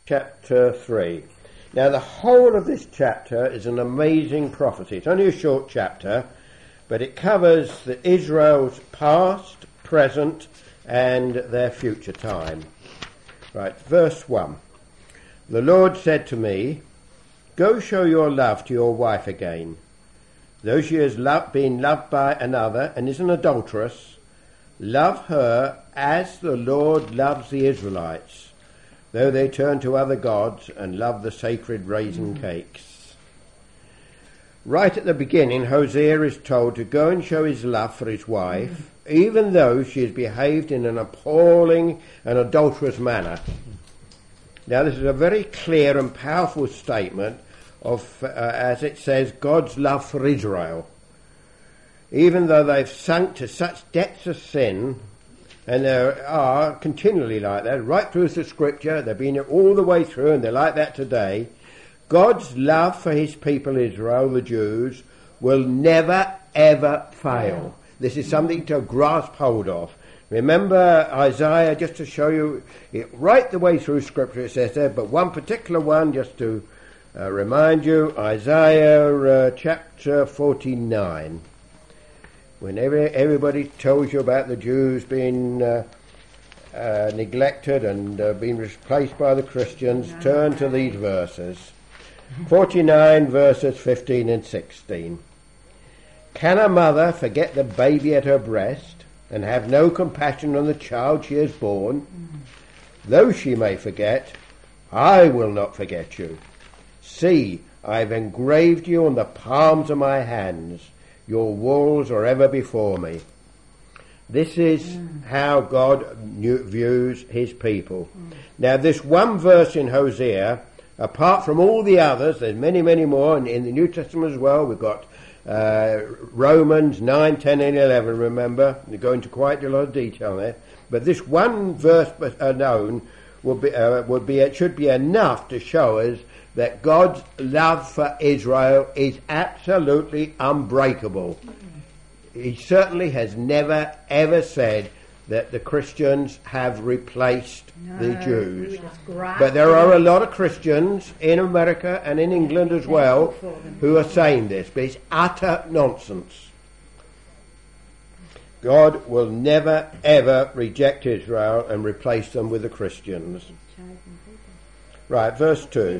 chapter 3. Now the whole of this chapter is an amazing prophecy. It's only a short chapter, but it covers Israel's past, present, and their future time. Right, verse 1. The Lord said to me, "Go show your love to your wife again. Though she has been loved by another and is an adulteress, love her as the Lord loves the Israelites, though they turn to other gods and love the sacred raisin cakes." Right at the beginning, Hosea is told to go and show his love for his wife, even though she has behaved in an appalling and adulterous manner. Now this is a very clear and powerful statement of, as it says, God's love for Israel. Even though they've sunk to such depths of sin, and they are continually like that, right through the scripture, they've been all the way through, and they're like that today, God's love for his people Israel, the Jews, will never ever fail. This is something to grasp hold of. Remember Isaiah, just to show you, right the way through scripture it says there, but one particular one just to remind you, Isaiah chapter 49. Whenever everybody tells you about the Jews being neglected and being replaced by the Christians, turn to these verses. 49 verses 15 and 16. Can a mother forget the baby at her breast and have no compassion on the child she has borne? Though she may forget, I will not forget you. See, I have engraved you on the palms of my hands. Your walls are ever before me. This is how God views his people. Now this one verse in Hosea, apart from all the others, there's many, many more, and in the New Testament as well, we've got Romans 9, 10 and 11, remember? We go into quite a lot of detail there. But this one verse alone it should be enough to show us that God's love for Israel is absolutely unbreakable. He certainly has never ever said that the Christians have replaced the Jews. But there are a lot of Christians in America and in England as well who are saying this, but it's utter nonsense. God will never ever reject Israel and replace them with the Christians. Right, verse 2.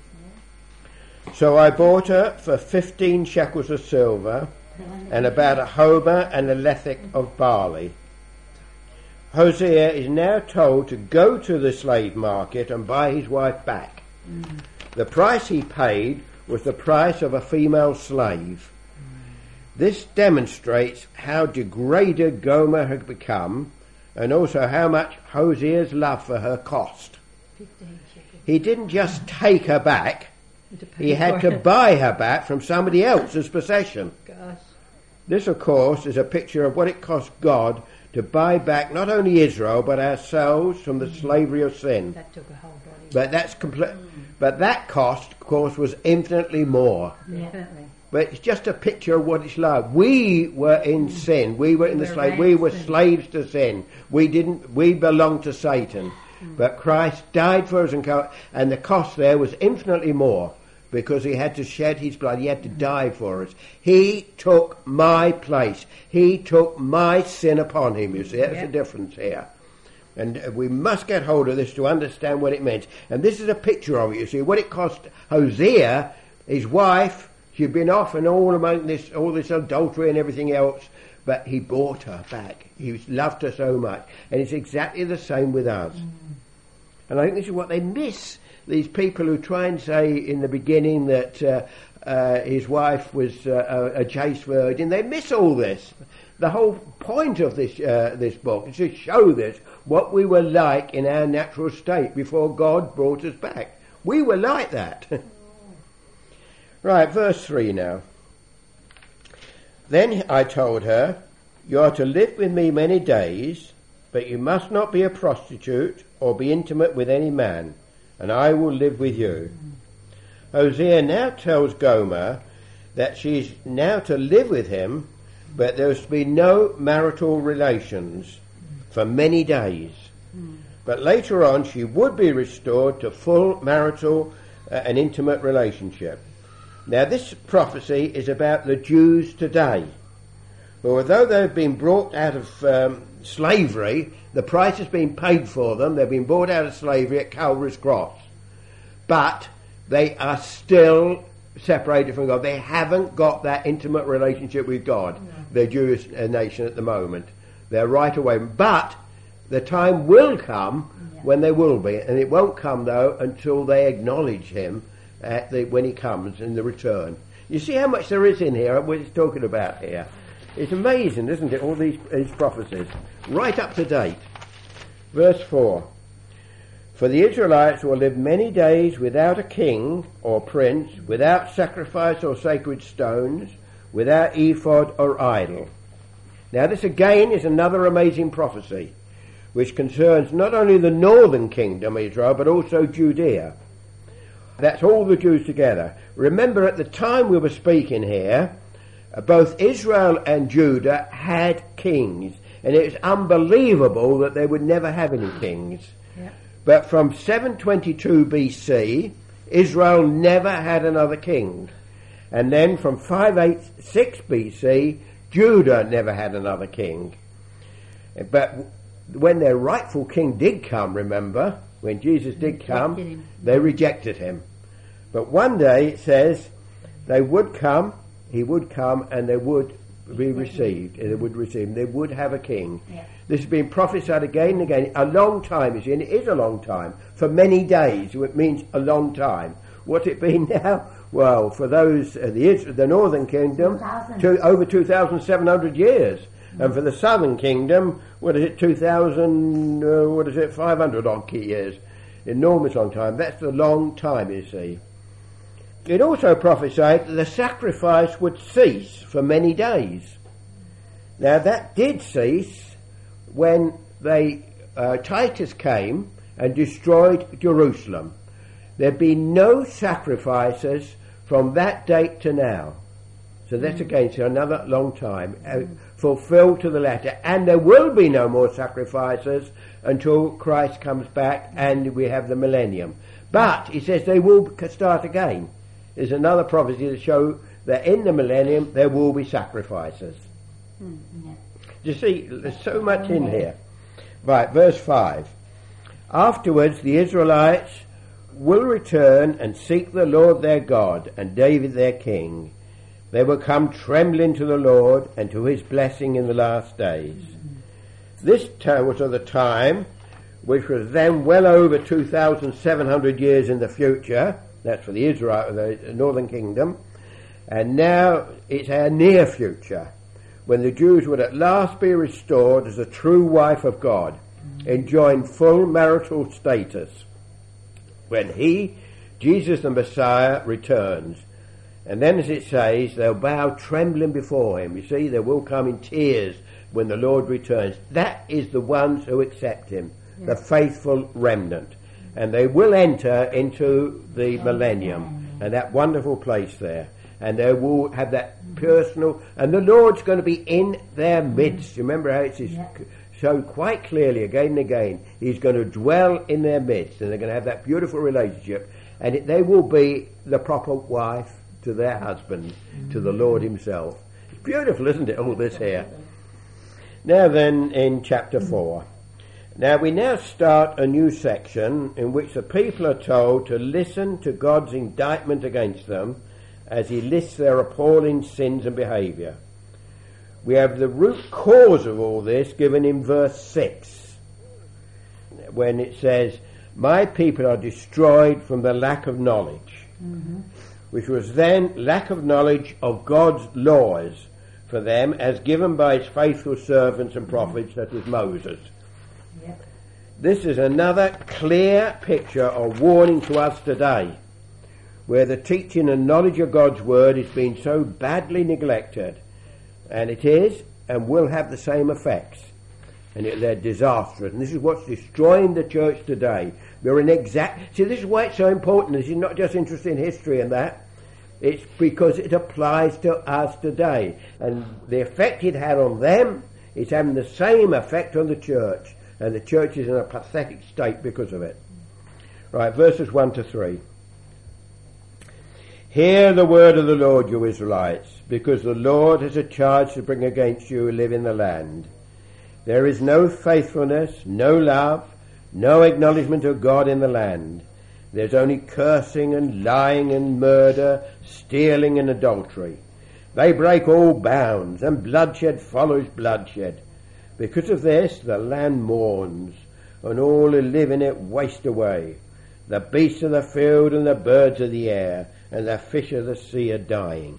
So I bought her for 15 shekels of silver and about a homer and a lethech of barley. Hosea is now told to go to the slave market and buy his wife back. The price he paid was the price of a female slave. This demonstrates how degraded Gomer had become, and also how much Hosea's love for her cost. He didn't just take her back, he had to buy her back from somebody else's possession. This, of course, is a picture of what it cost God to buy back not only Israel but ourselves from the slavery of sin. That took a whole body. But that's But that cost, of course, was infinitely more. Definitely. But it's just a picture of what it's like. We were in sin. We were in the slave. We were slaves to sin. We belonged to Satan. But Christ died for us, and the cost there was infinitely more because he had to shed his blood. He had to die for us. He took my place. He took my sin upon him. You see, that's the difference here. And we must get hold of this to understand what it meant. And this is a picture of it. You see, what it cost Hosea, his wife. She'd been off and all among all this adultery and everything else, but he bought her back. He loved her so much. And it's exactly the same with us. And I think this is what they miss, these people who try and say in the beginning that his wife was a chaste virgin. They miss all this. The whole point of this book is to show this, what we were like in our natural state before God brought us back. We were like that. Right, verse 3 now. Then I told her, you are to live with me many days, but you must not be a prostitute or be intimate with any man, and I will live with you. Hosea now tells Gomer that she's now to live with him, but there's to be no marital relations for many days. But later on she would be restored to full marital and intimate relationship. Now this prophecy is about the Jews today, who although they've been brought out of slavery, the price has been paid for them, they've been brought out of slavery at Calvary's cross, but they are still separated from God. They haven't got that intimate relationship with God, the Jewish nation at the moment. They're right away. But the time will come when they will be, and it won't come though until they acknowledge him when he comes in the return. You see how much there is in here, what he's talking about here. It's amazing, isn't it, all these prophecies, right up to date. Verse 4. For the Israelites will live many days without a king or prince, without sacrifice or sacred stones, without ephod or idol. Now this again is another amazing prophecy, which concerns not only the northern kingdom, Israel, but also Judea. That's all the Jews together. Remember, at the time we were speaking here, both Israel and Judah had kings, and it's unbelievable that they would never have any kings. Yeah. But from 722 BC, Israel never had another king. And then from 586 BC, Judah never had another king. But when their rightful king did come, remember, when Jesus did come, they rejected him. But one day it says they would come, he would come, and they would be received. They would receive him. They would have a king. Yeah. This has been prophesied again and again. A long time, you see, and it is a long time. For many days, it means a long time. What's it been now? Well, for those, the northern kingdom, over 2,700 years. Mm-hmm. And for the southern kingdom, 500 odd years. Enormous long time. That's a long time, you see. It also prophesied that the sacrifice would cease for many days. Now that did cease when Titus came and destroyed Jerusalem. There'd been no sacrifices from that date to now. So that's again another long time, fulfilled to the letter. And there will be no more sacrifices until Christ comes back and we have the millennium. But he says they will start again. There's another prophecy to show that in the millennium there will be sacrifices. You see, there's so much in here. Right, verse 5. Afterwards the Israelites will return and seek the Lord their God and David their king. They will come trembling to the Lord and to his blessing in the last days. This was of the time which was then well over 2,700 years in the future. That's for the Israel, the northern kingdom. And now it's our near future, when the Jews would at last be restored as a true wife of God, enjoying full marital status, when he, Jesus the Messiah, returns. And then, as it says, they'll bow trembling before him. You see, they will come in tears when the Lord returns. That is the ones who accept him, the faithful remnant. And they will enter into the millennium and that wonderful place there. And they will have that personal, and the Lord's going to be in their midst. You remember how it's shown quite clearly again and again. He's going to dwell in their midst, and they're going to have that beautiful relationship. And they will be the proper wife to their husband, to the Lord himself. It's beautiful, isn't it, all this here? Now then, in chapter 4. Now we now start a new section in which the people are told to listen to God's indictment against them as he lists their appalling sins and behaviour. We have the root cause of all this given in verse 6, when it says, "My people are destroyed from the lack of knowledge," which was then lack of knowledge of God's laws for them as given by his faithful servants and prophets, such as Moses. This is another clear picture or warning to us today, where the teaching and knowledge of God's word is being so badly neglected, and it is and will have the same effects, and they're disastrous. And this is what's destroying the church today. See, this is why it's so important. This is not just interested in history and that. It's because it applies to us today, and the effect it had on them is having the same effect on the church. and the church is in a pathetic state because of it. Right, verses 1 to 3. Hear the word of the Lord, you Israelites, because the Lord has a charge to bring against you who live in the land. There is no faithfulness, no love, no acknowledgement of God in the land. There's only cursing and lying and murder, stealing and adultery. They break all bounds, and bloodshed follows bloodshed. Because of this, the land mourns, and all who live in it waste away. The beasts of the field and the birds of the air, and the fish of the sea are dying.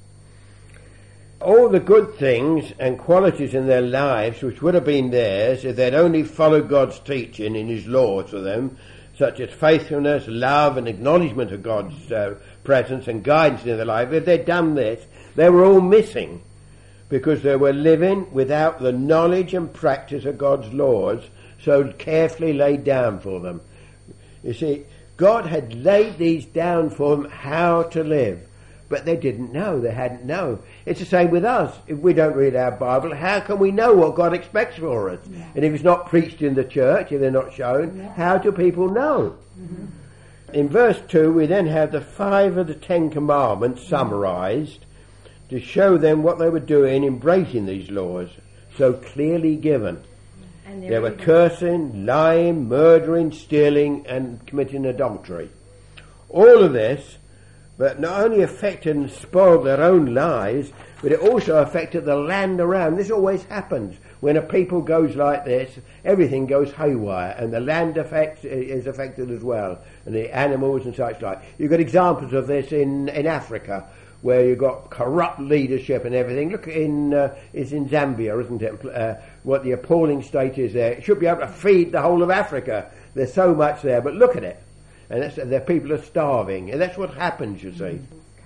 All the good things and qualities in their lives which would have been theirs if they'd only followed God's teaching in his law to them, such as faithfulness, love and acknowledgement of God's presence and guidance in their life, if they'd done this, they were all missing, because they were living without the knowledge and practice of God's laws so carefully laid down for them. You see, God had laid these down for them how to live, but they didn't know, they hadn't known. It's the same with us. If we don't read our Bible, how can we know what God expects for us? Yeah. And if it's not preached in the church, if they're not shown, how do people know? Mm-hmm. In verse 2, we then have the 5 of the 10 commandments summarized to show them what they were doing in breaking these laws, so clearly given. They were cursing, lying, murdering, stealing, and committing adultery. All of this, but not only affected and spoiled their own lives, but it also affected the land around. This always happens. When a people goes like this, everything goes haywire, and the land is affected as well, and the animals and such like. You've got examples of this in Africa, where you've got corrupt leadership and everything. Look, it's in Zambia, isn't it? What the appalling state is there. It should be able to feed the whole of Africa. There's so much there, but look at it. And their people are starving, and that's what happens, you see.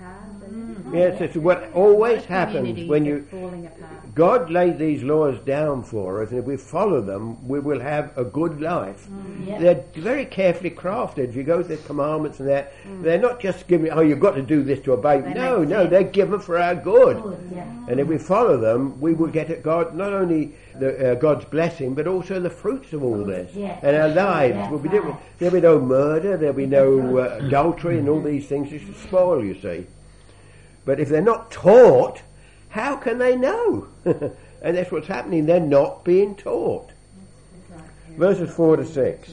Yes, it's what always happens when God laid these laws down for us, and if we follow them, we will have a good life. They're very carefully crafted. If you go to the commandments and that, they're not just giving, you've got to do this to obey. No, they're given for our good. And if we follow them, we will get at God, not only God's blessing, but also the fruits of all this. And our lives will be different. There'll be no murder, there'll be no adultery, and all these things just spoil, you see. But if they're not taught, how can they know? And that's what's happening. They're not being taught. Verses 4 to 6.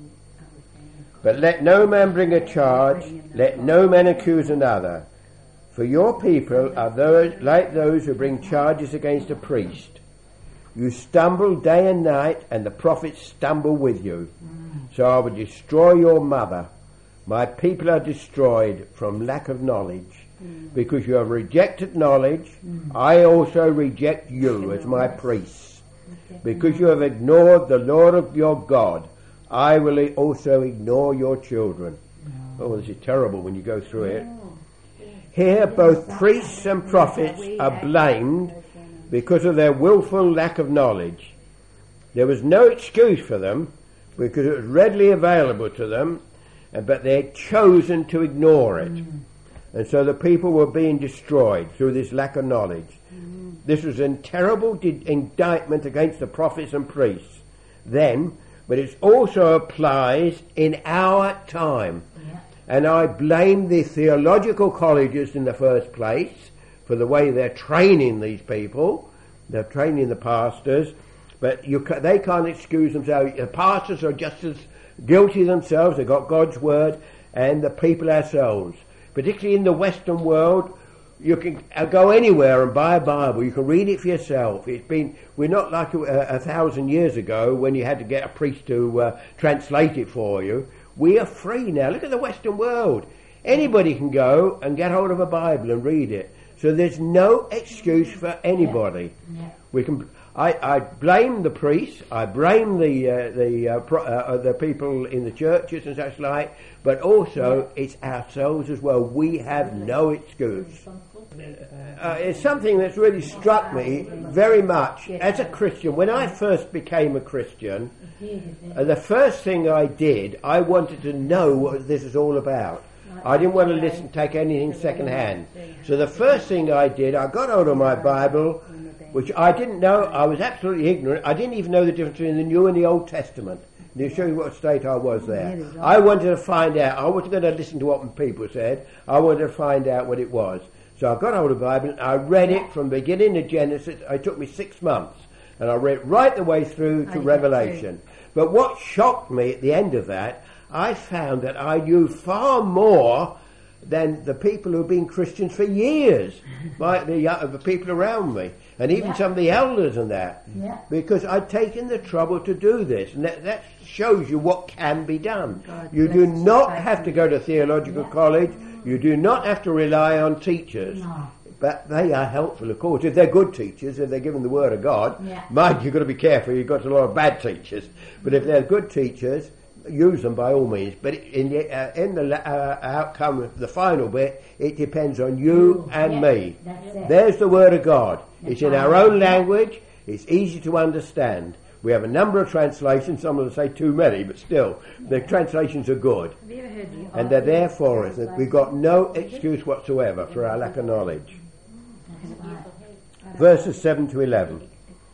But let no man bring a charge, let no man accuse another. For your people are like those who bring charges against a priest. You stumble day and night, and the prophets stumble with you. So I will destroy your mother. My people are destroyed from lack of knowledge. Because you have rejected knowledge, I also reject you as my priests. Because you have ignored the Lord of your God, I will also ignore your children. Oh, this is terrible when you go through it. Here both priests and prophets are blamed because of their willful lack of knowledge. There was no excuse for them because it was readily available to them, but they had chosen to ignore it. And so the people were being destroyed through this lack of knowledge. This was a terrible indictment against the prophets and priests then, but it also applies in our time. And I blame the theological colleges in the first place for the way they're training these people. They're training the pastors, but they can't excuse themselves. The pastors are just as guilty themselves. They've got God's word, and the people ourselves. Particularly in the Western world, you can go anywhere and buy a Bible. You can read it for yourself. We're not like 1,000 years ago when you had to get a priest to translate it for you. We are free now. Look at the Western world. Anybody can go and get hold of a Bible and read it. So there's no excuse for anybody. We can. I blame the priests. I blame the people in the churches and such like. But also, it's ourselves as well. We have no excuse. It's something that's really struck me very much as a Christian. When I first became a Christian, the first thing I did, I wanted to know what this is all about. I didn't want to take anything second hand. So the first thing I did, I got hold of my Bible, which I didn't know. I was absolutely ignorant. I didn't even know the difference between the New and the Old Testament. And to show you what state I was there. I wanted to find out. I wasn't going to listen to what people said. I wanted to find out what it was. So I got hold of the Bible and I read it from beginning to Genesis. It took me 6 months. And I read right the way through to Revelation. But what shocked me at the end of that, I found that I knew far more than the people who have been Christians for years, like the people around me, and even some of the elders and that, because I'd taken the trouble to do this, and that shows you what can be done. You do not have to go to theological college, you do not have to rely on teachers, but they are helpful, of course, if they're good teachers, if they're given the Word of God. Mind, you've got to be careful, you've got a lot of bad teachers, but if they're good teachers, use them by all means, but in the outcome, the final bit, it depends on you and me. There's the Word of God. It's in our own language. It's easy to understand. We have a number of translations. Some will say too many, but still, the translations are good, and they're there for us. We've got no excuse whatsoever for our lack of knowledge. Verses 7 to 11.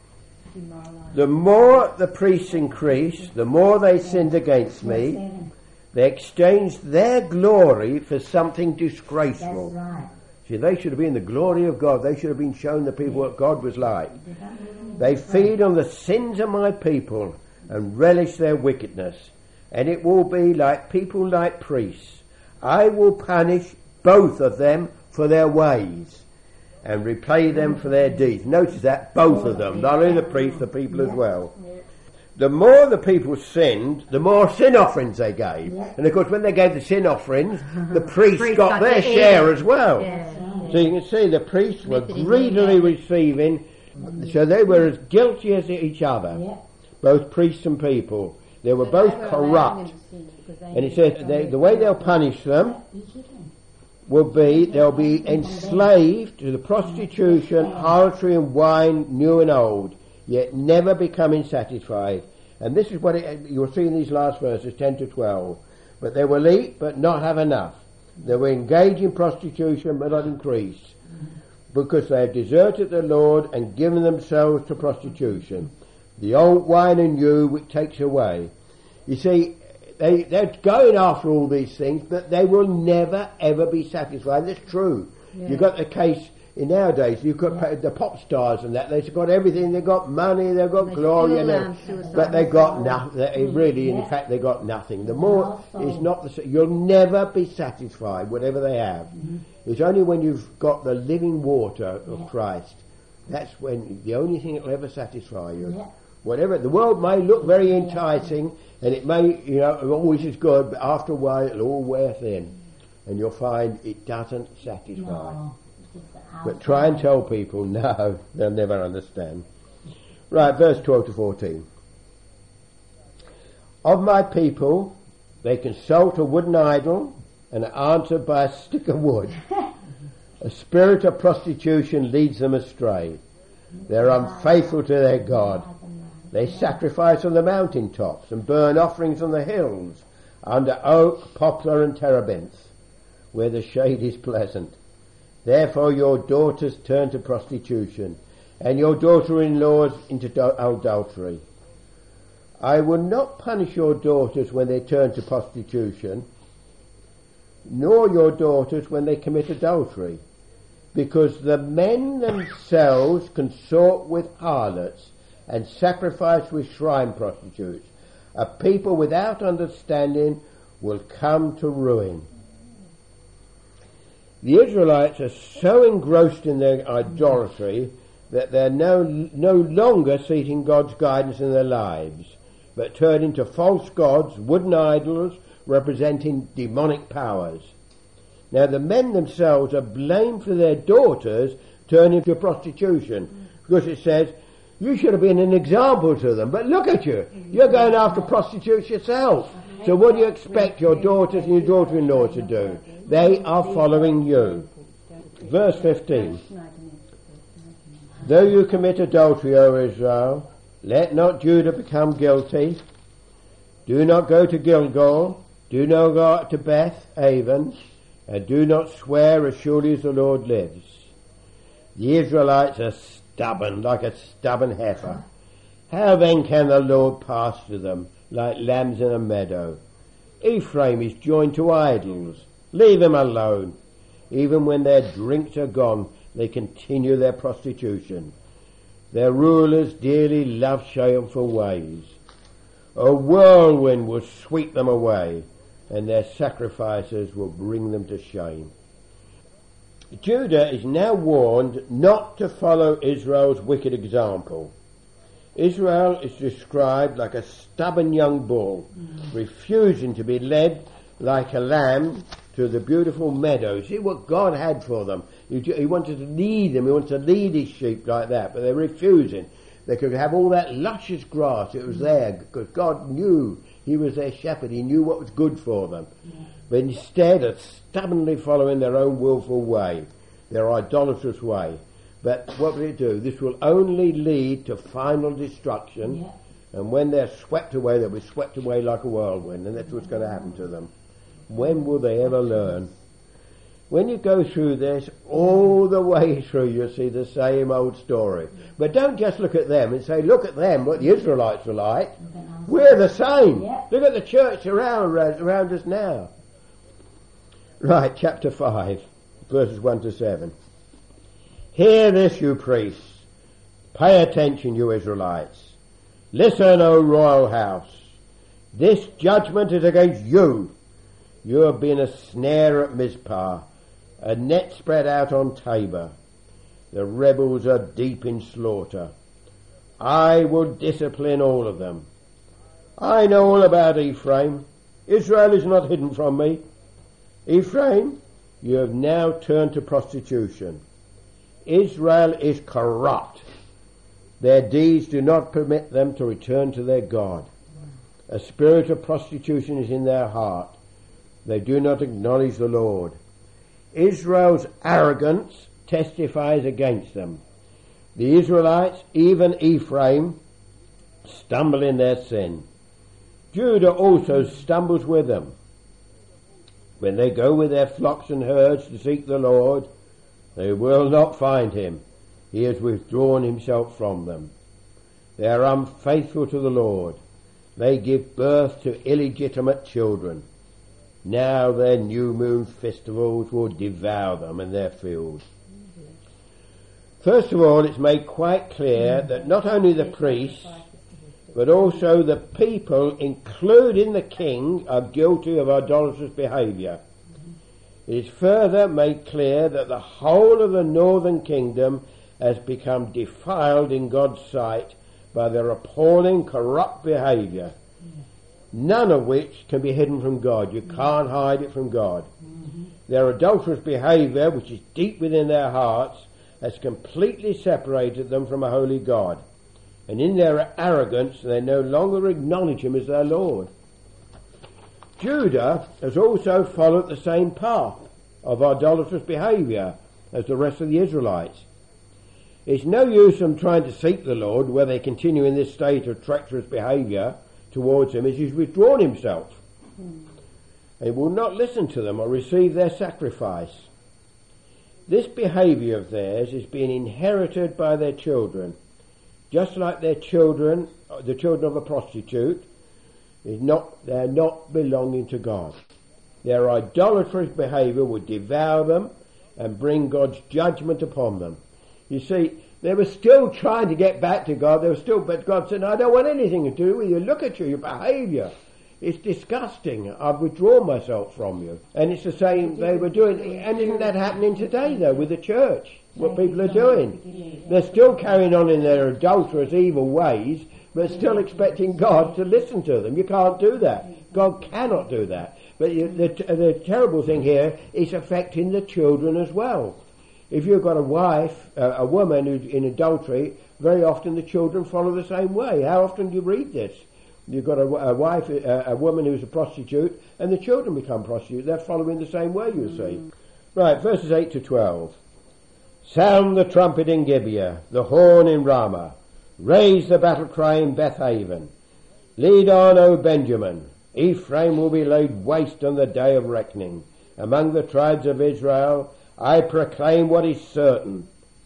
The more the priests increased, the more they sinned against me. They exchanged their glory for something disgraceful. See, they should have been the glory of God. They should have been shown the people what God was like. They feed on the sins of my people and relish their wickedness. And it will be like people like priests. I will punish both of them for their ways and repay them for their deeds. Notice that, both of them, not only the priests, the people as well. The more the people sinned, the more sin offerings they gave. And of course when they gave the sin offerings, the priests got their share as well. So you can see the priests were greedily receiving, so they were as guilty as each other, both priests and people. They were both corrupt. And it says the way they'll punish them will be they'll be enslaved to the prostitution, harlotry and wine, new and old, yet never becoming satisfied. And this is what you'll see in these last verses, 10 to 12. But they will eat but not have enough. They will engage in prostitution but not increase, because they have deserted the Lord and given themselves to prostitution. The old wine and new which takes away. You see, they're going after all these things, but they will never ever be satisfied. That's true. You've got the case in nowadays, you've got the pop stars and that, they've got everything, they've got money, they've got glory and everything, but they've got nothing, really, in fact they've got nothing. The more is not the, you'll never be satisfied, whatever they have. It's only when you've got the living water of Christ, that's when the only thing that will ever satisfy you. Whatever, the world may look very enticing, and it may, always is good, but after a while it'll all wear thin, and you'll find it doesn't satisfy. But try and tell people, no, they'll never understand. Right, verse 12 to 14. Of my people, they consult a wooden idol and are answered by a stick of wood. A spirit of prostitution leads them astray. They're unfaithful to their God. They sacrifice on the mountain tops and burn offerings on the hills, under oak, poplar and terebinth, where the shade is pleasant. Therefore your daughters turn to prostitution, and your daughter-in-laws into adultery. I will not punish your daughters when they turn to prostitution, nor your daughters when they commit adultery, because the men themselves consort with harlots and sacrifice with shrine prostitutes. A people without understanding will come to ruin. The Israelites are so engrossed in their idolatry that they're no longer seeking God's guidance in their lives, but turn into false gods, wooden idols representing demonic powers. Now the men themselves are blamed for their daughters turning to prostitution, because it says, you should have been an example to them, but look at you, you're going after prostitutes yourself. So what do you expect your daughters and your daughter-in-law to do? They are following you. Verse 15. Though you commit adultery, O Israel, let not Judah become guilty. Do not go to Gilgal. Do not go up to Beth Aven. And do not swear as surely as the Lord lives. The Israelites are stubborn, like a stubborn heifer. How then can the Lord pasture them like lambs in a meadow? Ephraim is joined to idols. Leave them alone. Even when their drinks are gone, they continue their prostitution. Their rulers dearly love shameful ways. A whirlwind will sweep them away, and their sacrifices will bring them to shame. Judah is now warned not to follow Israel's wicked example. Israel is described like a stubborn young bull, refusing to be led like a lamb to the beautiful meadow. See what God had for them. He wanted to lead them. He wanted to lead his sheep like that, but they're refusing. They could have all that luscious grass. It was there because God knew he was their shepherd. He knew what was good for them. Yeah. But instead of stubbornly following their own willful way, their idolatrous way. But what will it do? This will only lead to final destruction. Yeah. And when they're swept away, they'll be swept away like a whirlwind. And that's what's going to happen to them. When will they ever learn? When you go through this, all the way through, you'll see the same old story. But don't just look at them and say, look at them, what the Israelites were like. We're the same. Yeah. Look at the church around us now. Right, chapter 5, verses 1 to 7. Hear this, you priests. Pay attention, you Israelites. Listen, O royal house. This judgment is against you. You have been a snare at Mizpah, a net spread out on Tabor. The rebels are deep in slaughter. I will discipline all of them. I know all about Ephraim. Israel is not hidden from me. Ephraim, you have now turned to prostitution. Israel is corrupt. Their deeds do not permit them to return to their God. A spirit of prostitution is in their heart. They do not acknowledge the Lord. Israel's arrogance testifies against them. The Israelites, even Ephraim, stumble in their sin. Judah also stumbles with them. When they go with their flocks and herds to seek the Lord, they will not find him. He has withdrawn himself from them. They are unfaithful to the Lord. They give birth to illegitimate children. Now their new moon festivals will devour them in their fields. First of all, it's made quite clear that not only the priests, but also the people, including the king, are guilty of idolatrous behaviour. It is further made clear that the whole of the northern kingdom has become defiled in God's sight by their appalling corrupt behaviour, none of which can be hidden from God. You can't hide it from God. Their adulterous behaviour, which is deep within their hearts, has completely separated them from a holy God. And in their arrogance, they no longer acknowledge him as their Lord. Judah has also followed the same path of idolatrous behaviour as the rest of the Israelites. It's no use them trying to seek the Lord where they continue in this state of treacherous behaviour towards him, as he's withdrawn himself. He will not listen to them or receive their sacrifice. This behaviour of theirs is being inherited by their children, just like their children, the children of a prostitute, they're not belonging to God. Their idolatrous behaviour would devour them and bring God's judgment upon them. You see, they were still trying to get back to God. But God said, I don't want anything to do with you. Look at you, your behaviour. It's disgusting. I've withdrawn myself from you. And it's the same they were doing. And isn't that happening today, though, with the church? What people are doing. They're still carrying on in their adulterous, evil ways, but still expecting God to listen to them. You can't do that. God cannot do that. But the terrible thing here is affecting the children as well. If you've got a wife, a woman who's in adultery, very often the children follow the same way. How often do you read this? You've got a wife, a woman who's a prostitute, and the children become prostitutes. They're following the same way, you see. Right, verses 8 to 12. Sound the trumpet in Gibeah, the horn in Ramah. Raise the battle cry in Bethaven. Lead on, O Benjamin. Ephraim will be laid waste on the day of reckoning. Among the tribes of Israel, I proclaim what is certain.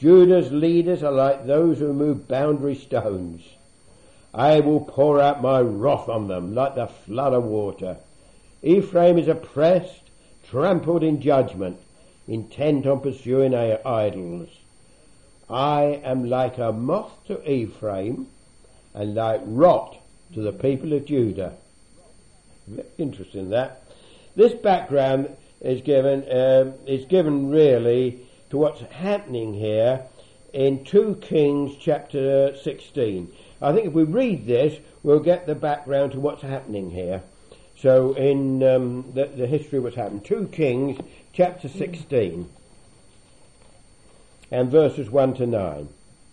Judah's leaders are like those who move boundary stones. I will pour out my wrath on them like the flood of water. Ephraim is oppressed, trampled in judgment, intent on pursuing idols. I am like a moth to Ephraim and like rot to the people of Judah. Very interesting that. This background is given really to what's happening here in 2 Kings chapter 16. I think if we read this, we'll get the background to what's happening here. So in the history of what's happened. 2 Kings chapter 16 and verses 1 to 9.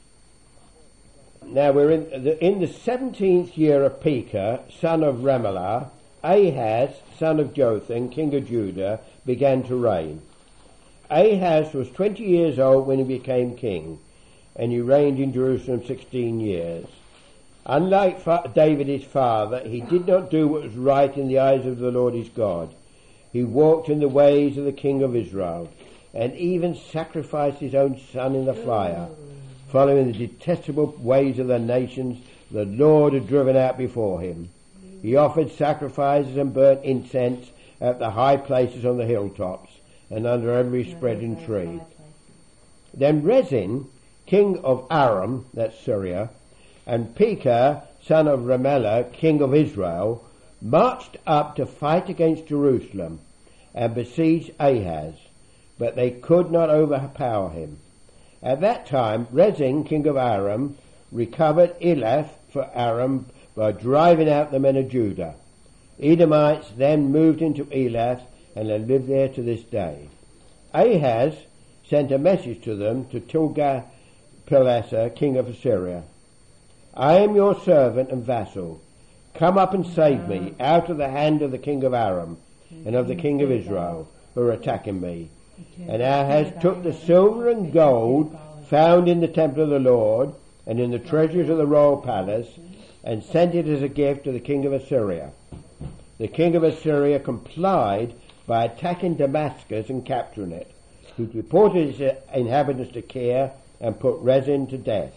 Now we're in the 17th year of Pekah, son of Remaliah, Ahaz, son of Jotham, king of Judah, began to reign. Ahaz was 20 years old when he became king, and he reigned in Jerusalem 16 years. Unlike David his father, he did not do what was right in the eyes of the Lord his God. He walked in the ways of the king of Israel, and even sacrificed his own son in the fire, following the detestable ways of the nations the Lord had driven out before him. He offered sacrifices and burnt incense at the high places on the hilltops and under every spreading tree. Then Rezin, king of Aram, that's Syria, and Pekah, son of Remaliah, king of Israel, marched up to fight against Jerusalem and besieged Ahaz, but they could not overpower him. At that time, Rezin, king of Aram, recovered Elath for Aram by driving out the men of Judah. Edomites then moved into Elath and have lived there to this day. Ahaz sent a message to them to Tilgath-Pileser, king of Assyria. I am your servant and vassal. Come up and save me out of the hand of the king of Aram and of the king of Israel, who are attacking me. And Ahaz took the silver and gold found in the temple of the Lord and in the treasures of the royal palace, and sent it as a gift to the king of Assyria. The king of Assyria complied by attacking Damascus and capturing it. He reported his inhabitants to Kir and put Rezin to death.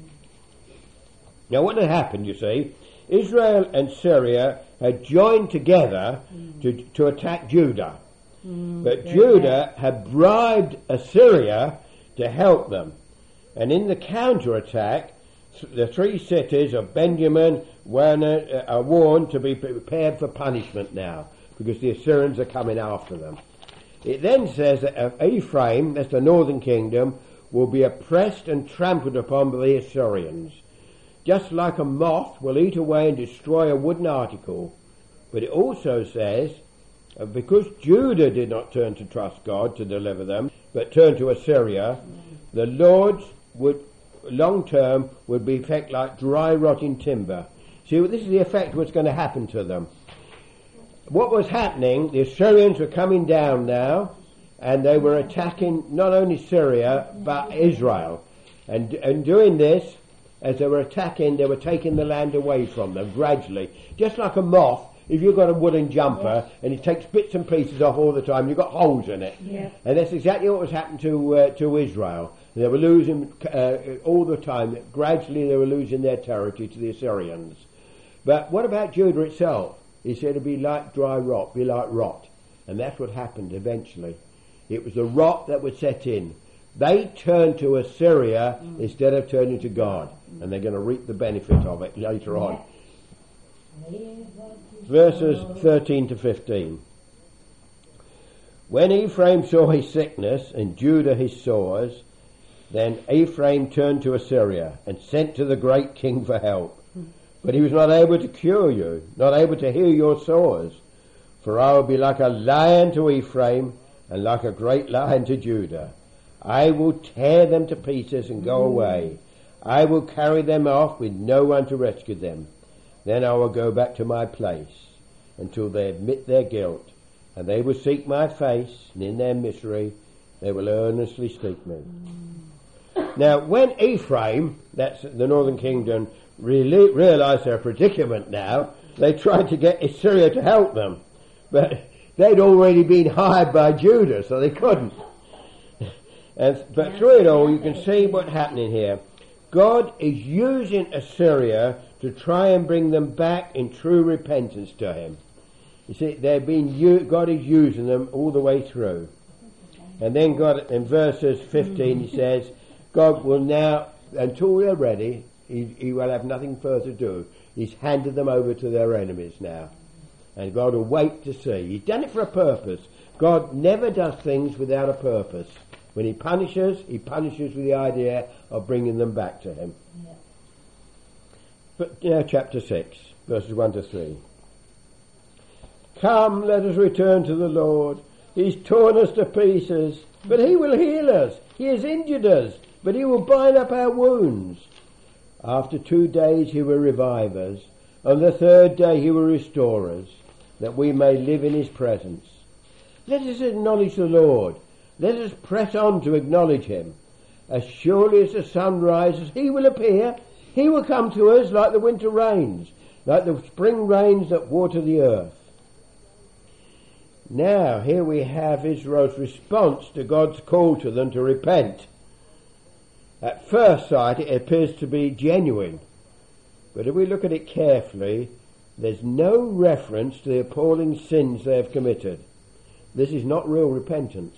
Now what had happened, you see, Israel and Syria had joined together to attack Judah. But Judah had bribed Assyria to help them. And in the counterattack, the 3 cities of Benjamin are warned to be prepared for punishment now, because the Assyrians are coming after them. It then says that Ephraim, that's the northern kingdom, will be oppressed and trampled upon by the Assyrians. Just like a moth will eat away and destroy a wooden article. But it also says, because Judah did not turn to trust God to deliver them, but turned to Assyria, the Lord's long term would be effect like dry rotting timber. See, this is the effect of what's going to happen to them. What was happening, the Assyrians were coming down now, and they were attacking not only Syria, but Israel. And doing this, as they were attacking, they were taking the land away from them gradually. Just like a moth, if you've got a wooden jumper and it takes bits and pieces off all the time, you've got holes in it. Yeah. And that's exactly what was happening to Israel. They were losing all the time. Gradually they were losing their territory to the Assyrians. But what about Judah itself? He said it'd be like dry rot, be like rot. And that's what happened eventually. It was the rot that would set in. They turned to Assyria instead of turning to God. And they're going to reap the benefit of it later on. Verses 13 to 15. When Ephraim saw his sickness and Judah his sores, then Ephraim turned to Assyria and sent to the great king for help. But he was not able to cure you, not able to heal your sores. For I will be like a lion to Ephraim and like a great lion to Judah. I will tear them to pieces and go away. I will carry them off with no one to rescue them. Then I will go back to my place until they admit their guilt, and they will seek my face, and in their misery they will earnestly seek me. Now, when Ephraim, that's the northern kingdom, realised their predicament now, they tried to get Assyria to help them, but they'd already been hired by Judah, so they couldn't. But through it all, you can see what's happening here. God is using Assyria to try and bring them back in true repentance to him. You see, God is using them all the way through. And then God, in verses 15, he says, God will now, until we are ready, he will have nothing further to do. He's handed them over to their enemies now. And God will wait to see. He's done it for a purpose. God never does things without a purpose. When he punishes with the idea of bringing them back to him. Yeah. But now chapter 6, verses 1 to 3. Come, let us return to the Lord. He's torn us to pieces, but he will heal us. He has injured us, but he will bind up our wounds. After 2 days he will revive us. On the 3rd day he will restore us, that we may live in his presence. Let us acknowledge the Lord. Let us press on to acknowledge him. As surely as the sun rises, he will appear. He will come to us like the winter rains, like the spring rains that water the earth. Now, here we have Israel's response to God's call to them to repent. At first sight, it appears to be genuine. But if we look at it carefully, there's no reference to the appalling sins they have committed. This is not real repentance.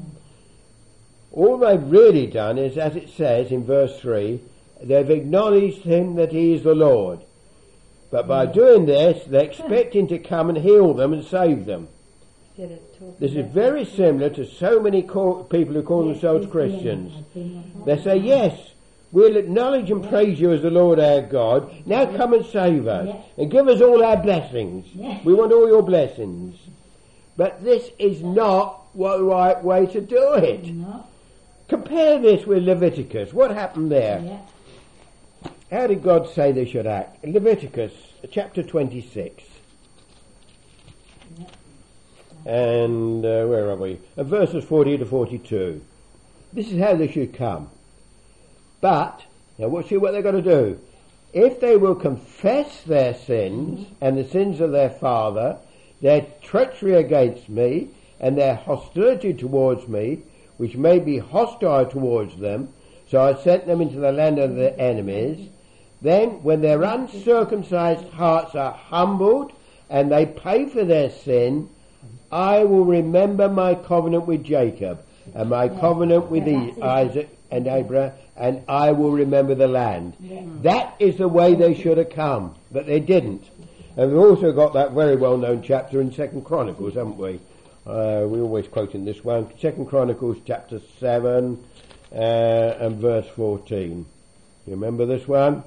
All they've really done is, as it says in verse 3, they've acknowledged him that he is the Lord. But by doing this, they expect him to come and heal them and save them. This is very similar to so many people who call themselves Christians. They say, yes, we'll acknowledge and praise you as the Lord our God. Now come and save us and give us all our blessings. We want all your blessings. But this is not the right way to do it. No. Compare this with Leviticus. What happened there? Yeah. How did God say they should act? Leviticus chapter 26. Yeah. And where are we? Verses 40 to 42. This is how they should come. But, now see what they've got to do. If they will confess their sins and the sins of their father, their treachery against me, and their hostility towards me, which made me hostile towards them, so I sent them into the land of their enemies, then when their uncircumcised hearts are humbled, and they pay for their sin, I will remember my covenant with Jacob, and my covenant with Isaac and Abraham, and I will remember the land. That is the way they should have come, but they didn't. And we've also got that very well-known chapter in 2 Chronicles, haven't we? We always quote in this one. 2 Chronicles chapter 7 and verse 14. You remember this one?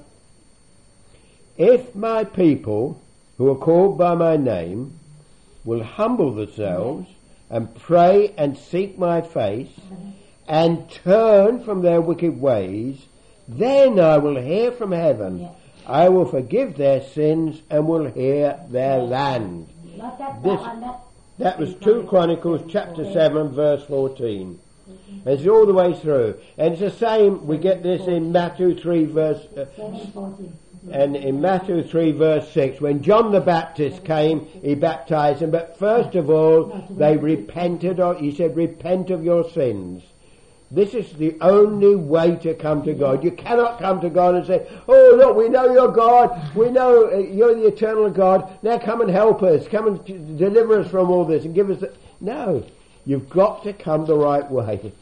If my people, who are called by my name, will humble themselves and pray and seek my face and turn from their wicked ways, then I will hear from heaven. I will forgive their sins and will hear their land. That was 2 Chronicles chapter 7 verse 14. And it's all the way through. And it's the same, we get this in Matthew 3 verse... and in Matthew 3 verse 6, when John the Baptist came, he baptized them. But first of all, they repented. He said, repent of your sins. This is the only way to come to God. You cannot come to God and say, oh look, we know you're God, we know you're the eternal God, now come and help us, come and deliver us from all this and give us No, you've got to come the right way.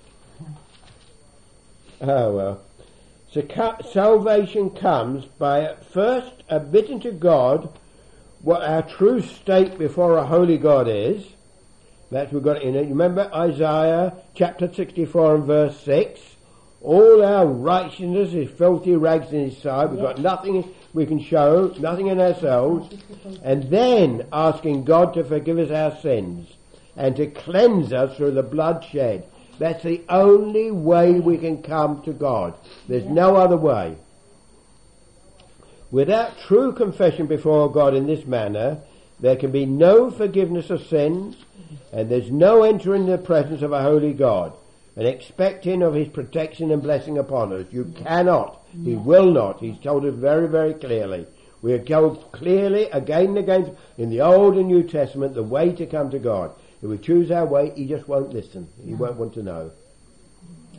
Oh well. So salvation comes by at first admitting to God what our true state before a holy God is. That's we've got it in it. Remember Isaiah chapter 64 and verse 6? All our righteousness is filthy rags in his sight. We've got nothing we can show, nothing in ourselves. And then asking God to forgive us our sins and to cleanse us through the blood shed. That's the only way we can come to God. There's no other way. Without true confession before God in this manner, there can be no forgiveness of sins, and there's no entering the presence of a holy God and expecting of his protection and blessing upon us. You cannot. He will not. He's told us very, very clearly. We are told clearly again and again in the Old and New Testament the way to come to God. If we choose our way, he just won't listen. He won't want to know.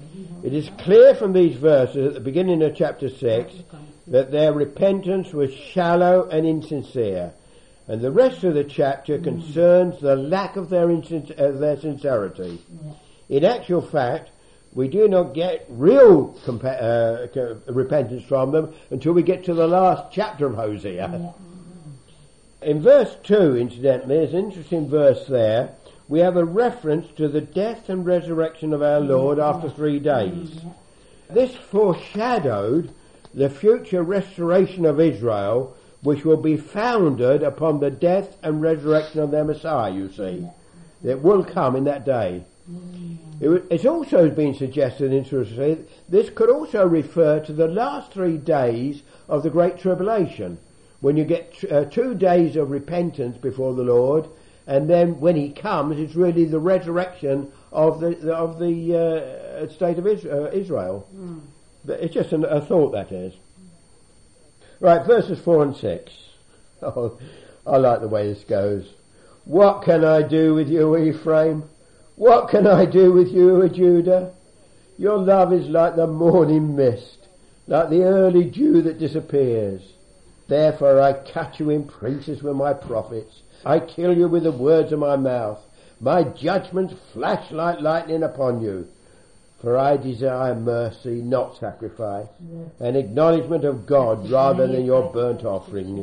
It is clear from these verses at the beginning of chapter 6 that their repentance was shallow and insincere, and the rest of the chapter concerns the lack of their sincerity. In actual fact, we do not get real repentance from them until we get to the last chapter of Hosea. In verse 2, incidentally, there's an interesting verse there. We have a reference to the death and resurrection of our Lord after 3 days. This foreshadowed the future restoration of Israel, which will be founded upon the death and resurrection of their Messiah, you see. It will come in that day. It's also been suggested, interestingly, this could also refer to the last 3 days of the Great Tribulation, when you get 2 days of repentance before the Lord, and then when he comes, it's really the resurrection of the state of Israel. But it's just a thought, that is. Right, verses 4 and 6. Oh, I like the way this goes. What can I do with you, Ephraim? What can I do with you, Judah? Your love is like the morning mist, like the early dew that disappears. Therefore I cut you in pieces with my prophets. I kill you with the words of my mouth. My judgments flash like lightning upon you. For I desire mercy, not sacrifice, an acknowledgement of God rather than your burnt offerings.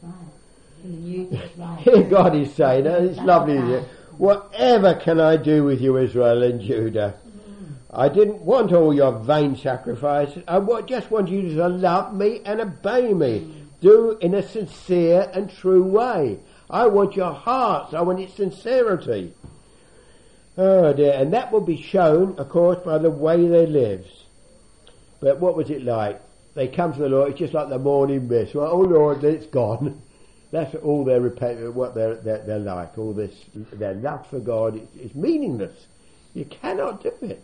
God is saying, it's lovely, isn't it? Whatever can I do with you, Israel and Judah? I didn't want all your vain sacrifices. I just want you to love me and obey me. Do in a sincere and true way. I want your hearts. I want its sincerity. Oh dear. And that will be shown, of course, by the way they live. But what was it like? They come to the Lord, it's just like the morning mist. Well, oh Lord, it's gone. That's all their what they're like. All this, their love for God is meaningless. You cannot do it.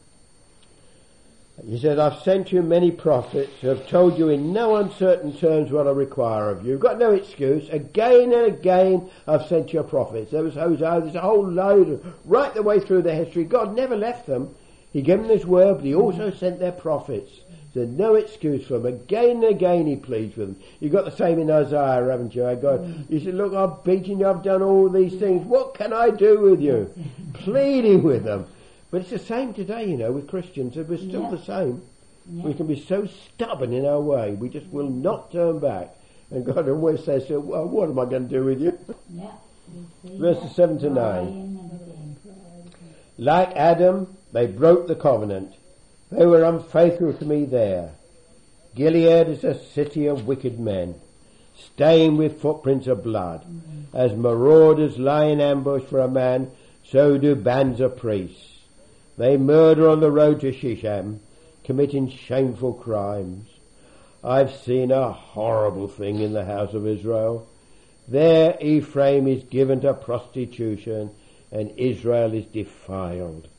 He said, I've sent you many prophets who have told you in no uncertain terms what I require of you. You've got no excuse. Again and again I've sent you prophets. There was Hosea, there's a whole load, right the way through the history. God never left them. He gave them his word, but he also sent their prophets. There's no excuse for them. Again and again he pleads with them. You've got the same in Isaiah, haven't you? God, you said, look, I've beaten you, I've done all these things. What can I do with you? Pleading with them. But it's the same today, you know, with Christians. We're still the same. We can be so stubborn in our way. We just will not turn back. And God always says, well, what am I going to do with you? Verses 7 to 9. Like Adam, they broke the covenant. They were unfaithful to me there. Gilead is a city of wicked men, stained with footprints of blood. As marauders lie in ambush for a man, so do bands of priests. They murder on the road to Shechem, committing shameful crimes. I've seen a horrible thing in the house of Israel. There Ephraim is given to prostitution, and Israel is defiled.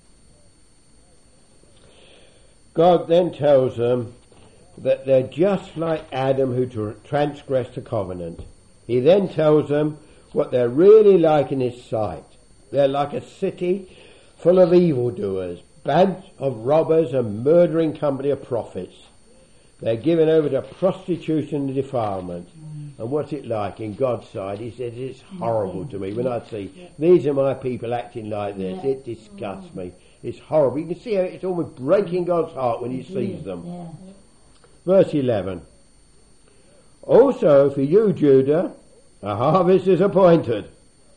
God then tells them that they're just like Adam who transgressed the covenant. He then tells them what they're really like in his sight. They're like a city full of evildoers, bands of robbers and murdering company of prophets. They're given over to prostitution and defilement. And what's it like in God's sight? He says, it's horrible to me when I see these are my people acting like this. It disgusts me. It's horrible. You can see how it's almost breaking God's heart when he sees them. Verse 11. Also for you, Judah, a harvest is appointed.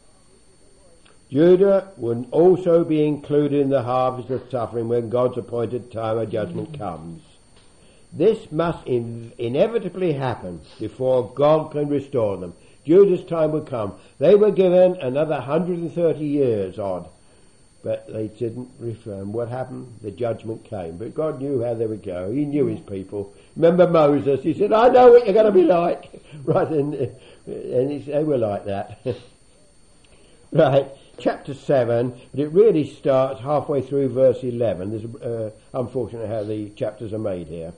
Judah will also be included in the harvest of suffering when God's appointed time of judgment comes. This must inevitably happen before God can restore them. Judah's time will come. They were given another 130 years odd, but they didn't reform. What happened? The judgment came. But God knew how they would go. He knew his people. Remember Moses? He said, I know what you're going to be like. Right, and they were like that. Right. Chapter 7, but it really starts halfway through verse 11. There's unfortunately how the chapters are made here.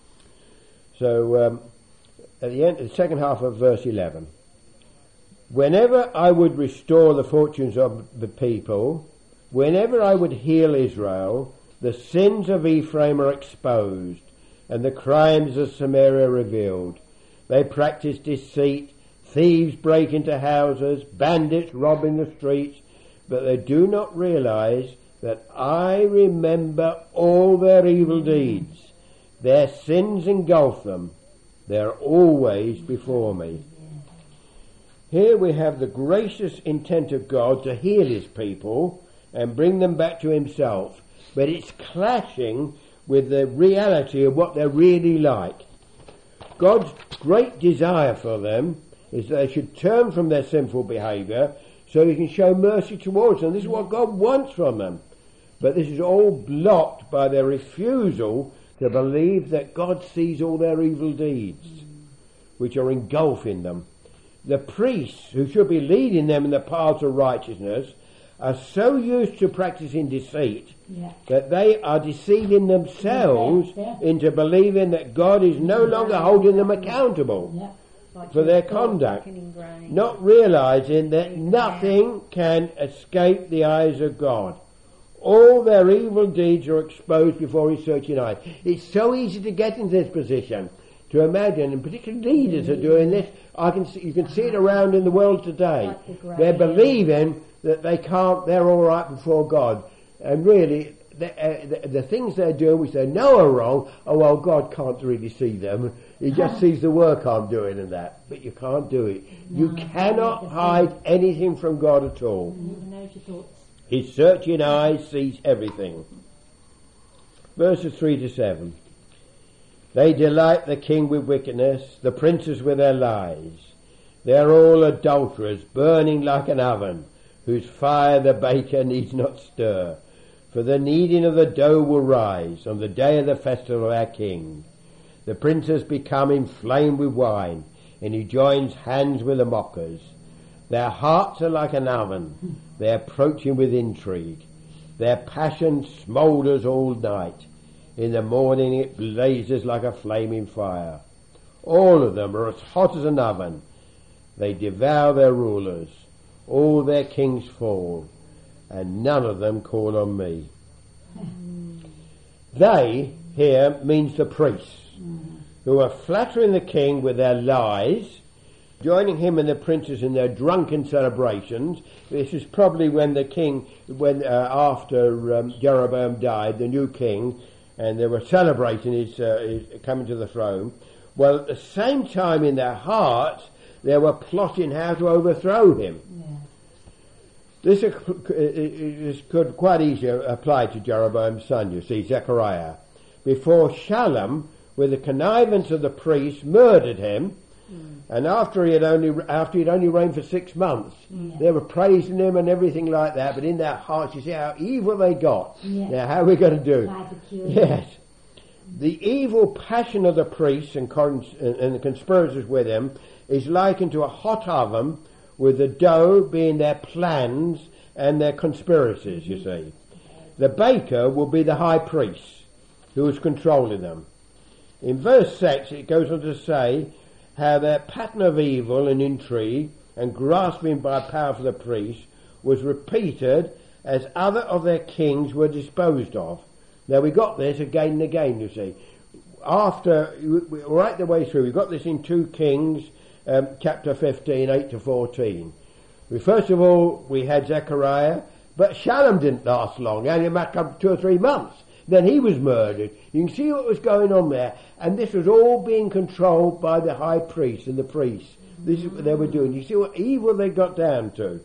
So at the end, the second half of verse 11. Whenever I would restore the fortunes of the people, whenever I would heal Israel, The sins of Ephraim are exposed, and the crimes of Samaria revealed. They practice deceit, thieves break into houses, bandits rob in the streets, but they do not realize that I remember all their evil deeds. Their sins engulf them. They're always before me. Here we have the gracious intent of God to heal his people and bring them back to himself, but it's clashing with the reality of what they're really like. God's great desire for them is that they should turn from their sinful behaviour so he can show mercy towards them. This is what God wants from them. But this is all blocked by their refusal to believe that God sees all their evil deeds, which are engulfing them. The priests, who should be leading them in the paths of righteousness, are so used to practicing deceit that they are deceiving themselves into believing that God is no longer holding them accountable for their conduct, not realizing that nothing can escape the eyes of God. All their evil deeds are exposed before his searching eyes. It's so easy to get into this position, to imagine, and particularly leaders are doing this. You can see it around in the world today. They're believing that they're all right before God, and really the things they're doing which they know are wrong, God can't really see them. He just sees the work I'm doing and that. But you can't do it. You cannot hide anything from God at all. His searching eyes sees everything. Verses 3 to 7. They delight the king with wickedness, the princes with their lies. They are all adulterers, burning like an oven, whose fire the baker needs not stir. For the kneading of the dough will rise on the day of the festival of our king. The princes become inflamed with wine, and he joins hands with the mockers. Their hearts are like an oven, they approach him with intrigue. Their passion smoulders all night. In the morning it blazes like a flaming fire. All of them are as hot as an oven. They devour their rulers. All their kings fall, and none of them call on me. They here means the priests, who are flattering the king with their lies, joining him and the princes in their drunken celebrations. This is probably when the king, after Jeroboam died, the new king, and they were celebrating his coming to the throne. Well, at the same time in their hearts, they were plotting how to overthrow him. This could quite easily apply to Jeroboam's son, you see, Zechariah. Before Shallum, with the connivance of the priests, murdered him, and after he'd only reigned for 6 months, they were praising him and everything like that, but in their hearts, you see how evil they got. Now, how are we going to do? Yes. The evil passion of the priests and the conspirators with him is likened to a hot oven, with the dough being their plans and their conspiracies, you see. The baker will be the high priest who is controlling them. In verse 6 it goes on to say how their pattern of evil and intrigue and grasping by power for the priests was repeated as other of their kings were disposed of. Now we got this again and again, you see. Right the way through, we got this in 2 Kings chapter 15, 8 to 14. First of all, we had Zechariah, but Shallum didn't last long, only about 2 or 3 months. Then he was murdered. You can see what was going on there, and this was all being controlled by the high priest and the priests. This is what they were doing. You see what evil they got down to.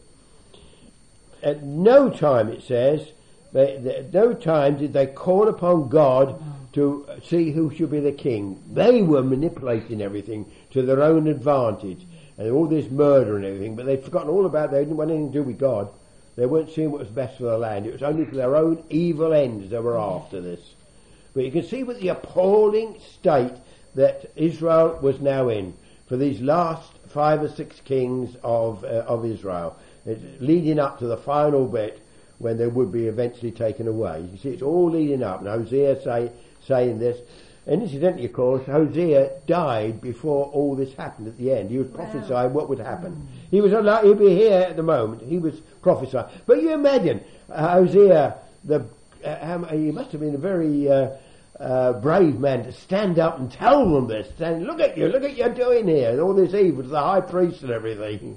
At no time, it says, at no time did they call upon God to see who should be the king. They were manipulating everything to their own advantage, and all this murder and everything, but they'd forgotten all about it. They didn't want anything to do with God. They weren't seeing what was best for the land. It was only for their own evil ends they were after this. But you can see what the appalling state that Israel was now in for these last 5 or 6 kings of Israel, leading up to the final bit when they would be eventually taken away. You see, it's all leading up. And Hosea saying this. And incidentally, of course, Hosea died before all this happened at the end. He was prophesying what would happen. He was he'd be here at the moment. He was prophesying. But you imagine Hosea, the he must have been a very brave man to stand up and tell them this. Saying, look at you're doing here, and all this evil to the high priest and everything.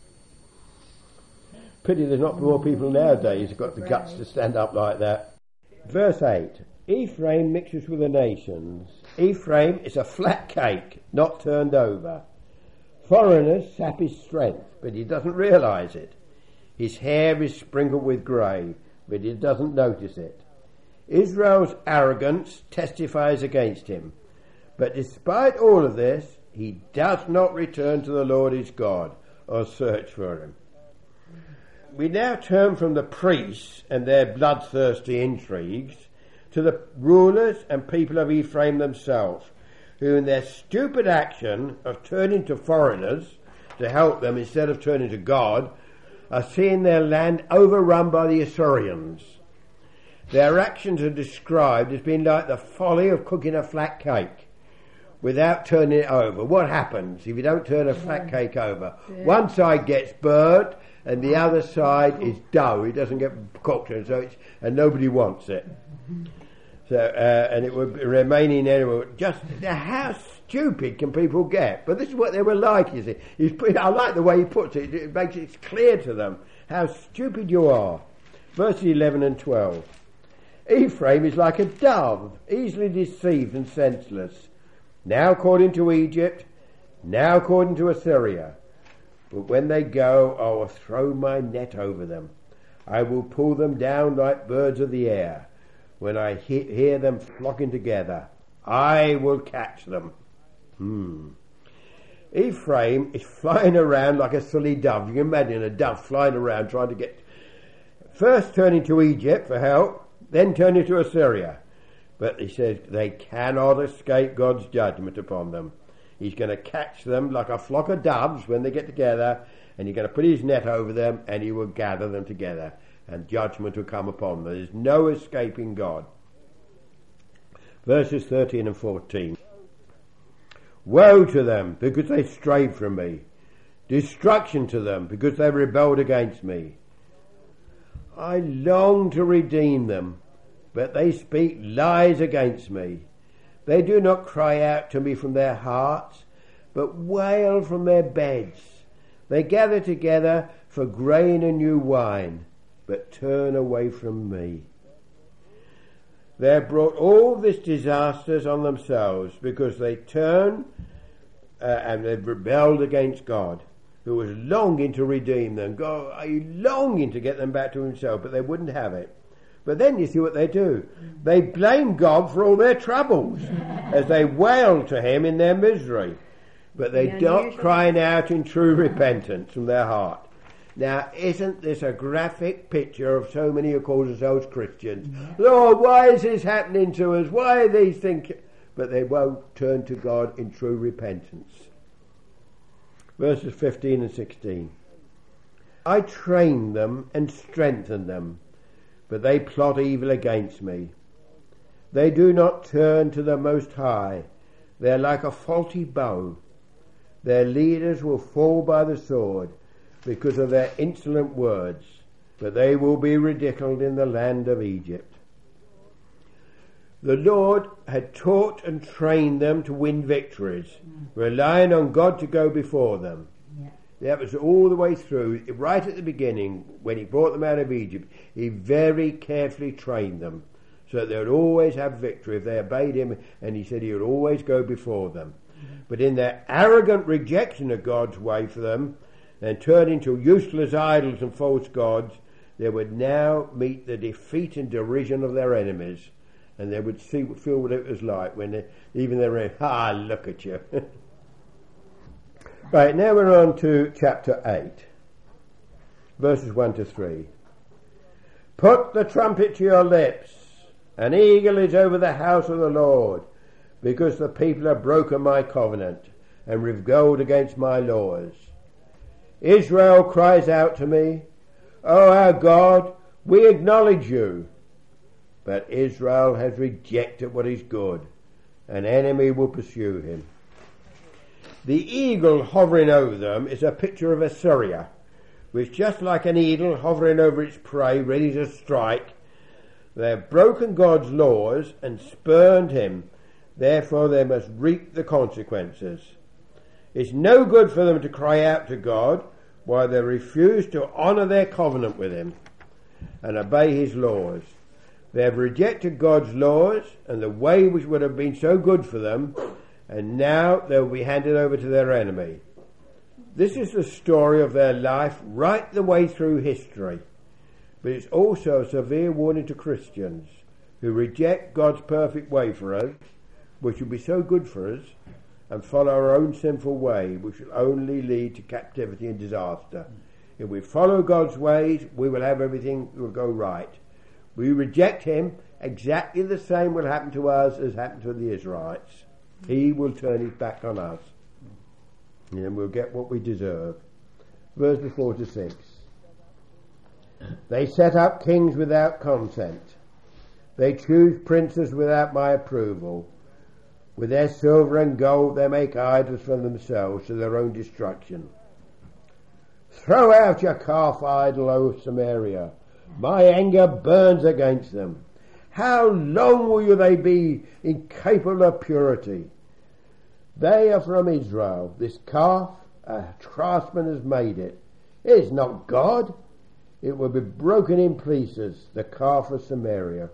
Pity there's not more people nowadays who've got the guts to stand up like that. Verse 8. Ephraim mixes with the nations. Ephraim is a flat cake, not turned over. Foreigners sap his strength, but he doesn't realise it. His hair is sprinkled with grey, but he doesn't notice it. Israel's arrogance testifies against him, but despite all of this, he does not return to the Lord his God or search for him. We now turn from the priests and their bloodthirsty intrigues to the rulers and people of Ephraim themselves, who in their stupid action of turning to foreigners to help them instead of turning to God, are seeing their land overrun by the Assyrians. Their actions are described as being like the folly of cooking a flat cake without turning it over. What happens if you don't turn a flat cake over? One side gets burnt and the other side is dough. It doesn't get cooked, and nobody wants it. So, and it would be remaining anyway. Just how stupid can people get? But this is what they were like, you see. I like the way he puts it. It makes it clear to them how stupid you are. Verses 11 and 12. Ephraim is like a dove, easily deceived and senseless. Now according to Egypt, now according to Assyria. But when they go, I will throw my net over them. I will pull them down like birds of the air. When I hear them flocking together, I will catch them. Ephraim is flying around like a silly dove. You can imagine a dove flying around trying to get... First turning to Egypt for help, then turning to Assyria. But he says they cannot escape God's judgment upon them. He's going to catch them like a flock of doves when they get together, and he's going to put his net over them, and he will gather them together, and judgment will come upon them. There's no escaping God. Verses 13 and 14. Woe to them, because they strayed from me. Destruction to them, because they rebelled against me. I long to redeem them, but they speak lies against me. They do not cry out to me from their hearts, but wail from their beds. They gather together for grain and new wine, but turn away from me. They have brought all this disasters on themselves because they turn and they've rebelled against God, who was longing to redeem them, longing to get them back to himself, but they wouldn't have it. But then you see what they do. They blame God for all their troubles as they wail to him in their misery. But they don't crying out in true repentance from their heart. Now, isn't this a graphic picture of so many who call themselves Christians? Lord, why is this happening to us? Why are these things? But they won't turn to God in true repentance. Verses 15 and 16. I train them and strengthen them, but they plot evil against me. They do not turn to the Most High. They are like a faulty bow. Their leaders will fall by the sword because of their insolent words, but they will be ridiculed in the land of Egypt. The Lord had taught and trained them to win victories, relying on God to go before them. That was all the way through. Right at the beginning, when he brought them out of Egypt, he very carefully trained them so that they would always have victory if they obeyed him, and he said he would always go before them. But in their arrogant rejection of God's way for them, and turning to useless idols and false gods, they would now meet the defeat and derision of their enemies, and they would feel what it was like when even they were, look at you. Right, now we're on to chapter 8, verses 1 to 3. Put the trumpet to your lips. An eagle is over the house of the Lord, because the people have broken my covenant and rebelled against my laws. Israel cries out to me, O our God, we acknowledge you. But Israel has rejected what is good. An enemy will pursue him. The eagle hovering over them is a picture of Assyria, which, just like an eagle hovering over its prey ready to strike, They have broken God's laws and spurned him. Therefore they must reap the consequences. It's no good for them to cry out to God while they refuse to honour their covenant with him and obey his laws. They have rejected God's laws and the way which would have been so good for them, and now they will be handed over to their enemy. This is the story of their life right the way through history. But it's also a severe warning to Christians who reject God's perfect way for us, which will be so good for us, and follow our own sinful way, which will only lead to captivity and disaster. If we follow God's ways, we will have everything will go right. We reject him, exactly the same will happen to us as happened to the Israelites. He will turn his back on us, and then we'll get what we deserve. Verses 4 to 6. They set up kings without consent. They choose princes without my approval. With their silver and gold they make idols for themselves to their own destruction. Throw out your calf idol, O Samaria. My anger burns against them. How long will they be incapable of purity? They are from Israel. This calf, a craftsman has made it. It is not God. It will be broken in pieces, the calf of Samaria.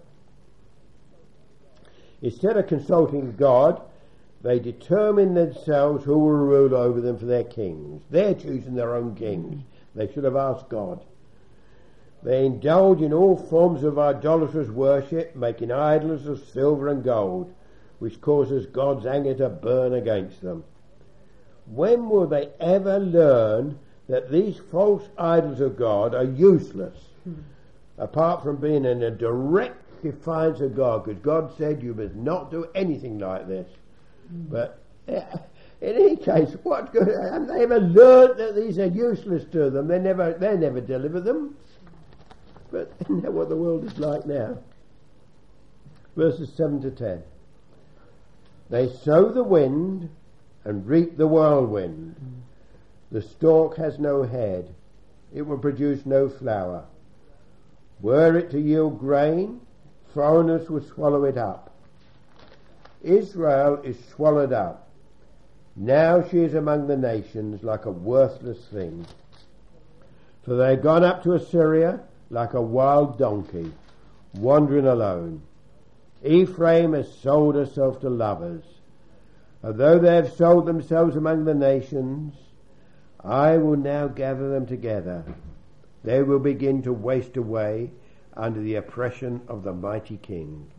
Instead of consulting God, they determine themselves who will rule over them for their kings. They're choosing their own kings. They should have asked God. They indulge in all forms of idolatrous worship, making idols of silver and gold, which causes God's anger to burn against them. When will they ever learn that these false idols of God are useless, apart from being in a direct defiance of God? Because God said you must not do anything like this. But in any case, what good? Have they ever learned that these are useless to them? They never deliver them. But isn't that what the world is like now? Verses 7 to 10. They sow the wind and reap the whirlwind. The stalk has no head. It will produce no flower. Were it to yield grain, foreigners would swallow it up. Israel is swallowed up. Now she is among the nations like a worthless thing. For they have gone up to Assyria like a wild donkey, wandering alone. Ephraim has sold herself to lovers. Although they have sold themselves among the nations, I will now gather them together. They will begin to waste away under the oppression of the mighty king.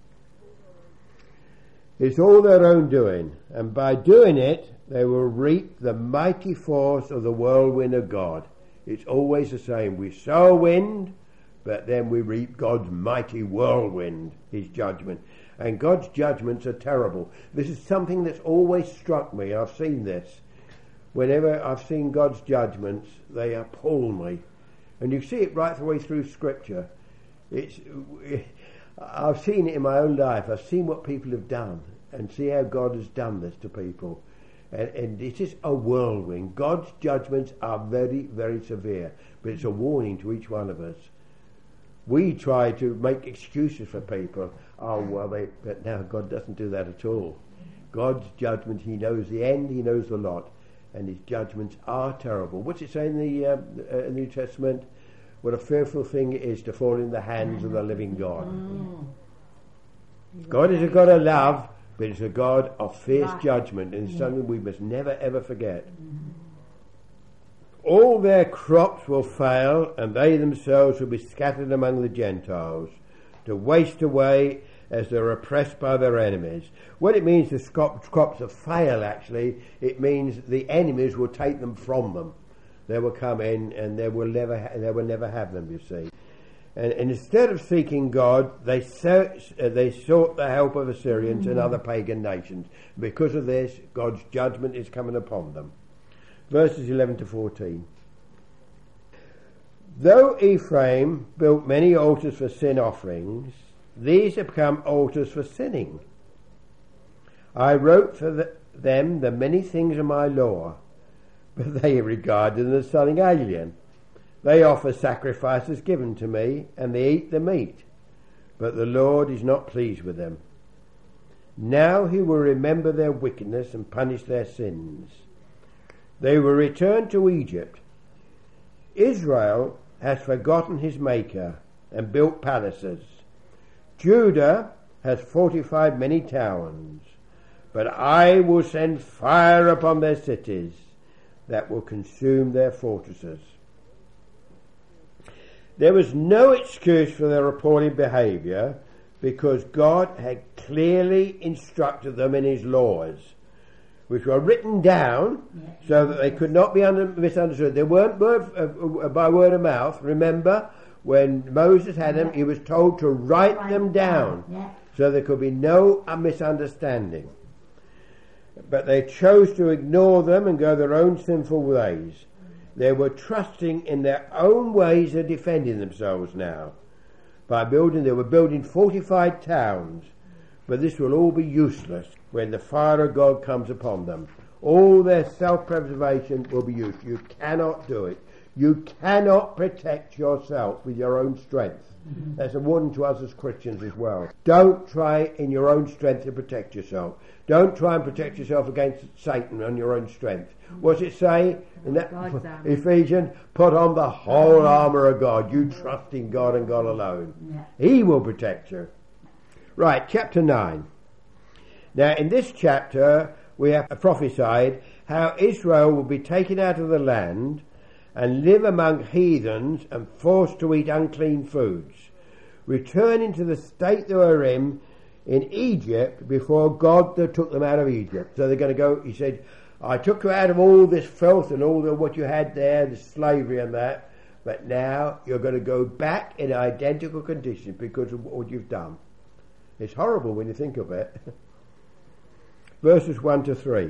It's all their own doing, and by doing it, they will reap the mighty force of the whirlwind of God. It's always the same. We sow wind, but then we reap God's mighty whirlwind, his judgment. And God's judgments are terrible. This is something that's always struck me. I've seen this. Whenever I've seen God's judgments, they appall me. And you see it right the way through Scripture. I've seen it in my own life. I've seen what people have done and see how God has done this to people. And it is a whirlwind. God's judgments are very, very severe, but it's a warning to each one of us. We try to make excuses for people. Oh, well, but now God doesn't do that at all. God's judgment, he knows the end, he knows the lot, and his judgments are terrible. What's it say in the New Testament? What a fearful thing it is to fall in the hands of the living God. God is a God of love, but it's a God of fierce judgment, and it's something we must never ever forget. All their crops will fail, and they themselves will be scattered among the Gentiles, to waste away as they're oppressed by their enemies. What it means the crops will fail, actually, it means the enemies will take them from them. They will come in, and they will never have them, you see. And instead of seeking God, they sought the help of Assyrians and other pagan nations. Because of this, God's judgment is coming upon them. Verses 11 to 14. Though Ephraim built many altars for sin offerings, these have become altars for sinning. I wrote for them the many things of my law, but they regard them as something alien. They offer sacrifices given to me, and they eat the meat. but the Lord is not pleased with them. Now he will remember their wickedness and punish their sins. They will return to Egypt. Israel has forgotten his Maker and built palaces. Judah has fortified many towns, but I will send fire upon their cities that will consume their fortresses. There was no excuse for their appalling behaviour, because God had clearly instructed them in his laws, which were written down so that they could not be misunderstood. They weren't by word of mouth. Remember, when Moses had them, he was told to write them down so there could be no misunderstanding. But they chose to ignore them and go their own sinful ways. They were trusting in their own ways of defending themselves now. They were building fortified towns, but this will all be useless when the fire of God comes upon them. All their self-preservation will be useless. You cannot do it. You cannot protect yourself with your own strength. Mm-hmm. That's a warning to us as Christians as well. Don't try in your own strength to protect yourself. Don't try and protect yourself against Satan on your own strength. What's it say in that Ephesians? Put on the whole armour of God. You trust in God and God alone. Yeah. He will protect you. Right, chapter 9. Now in this chapter we have prophesied how Israel will be taken out of the land and live among heathens and forced to eat unclean foods, returning to the state they were in Egypt before God took them out of Egypt. So they're going to go, he said, I took you out of all this filth and all what you had there, the slavery and that, but now you're going to go back in identical conditions because of what you've done. It's horrible when you think of it. Verses 1 to 3.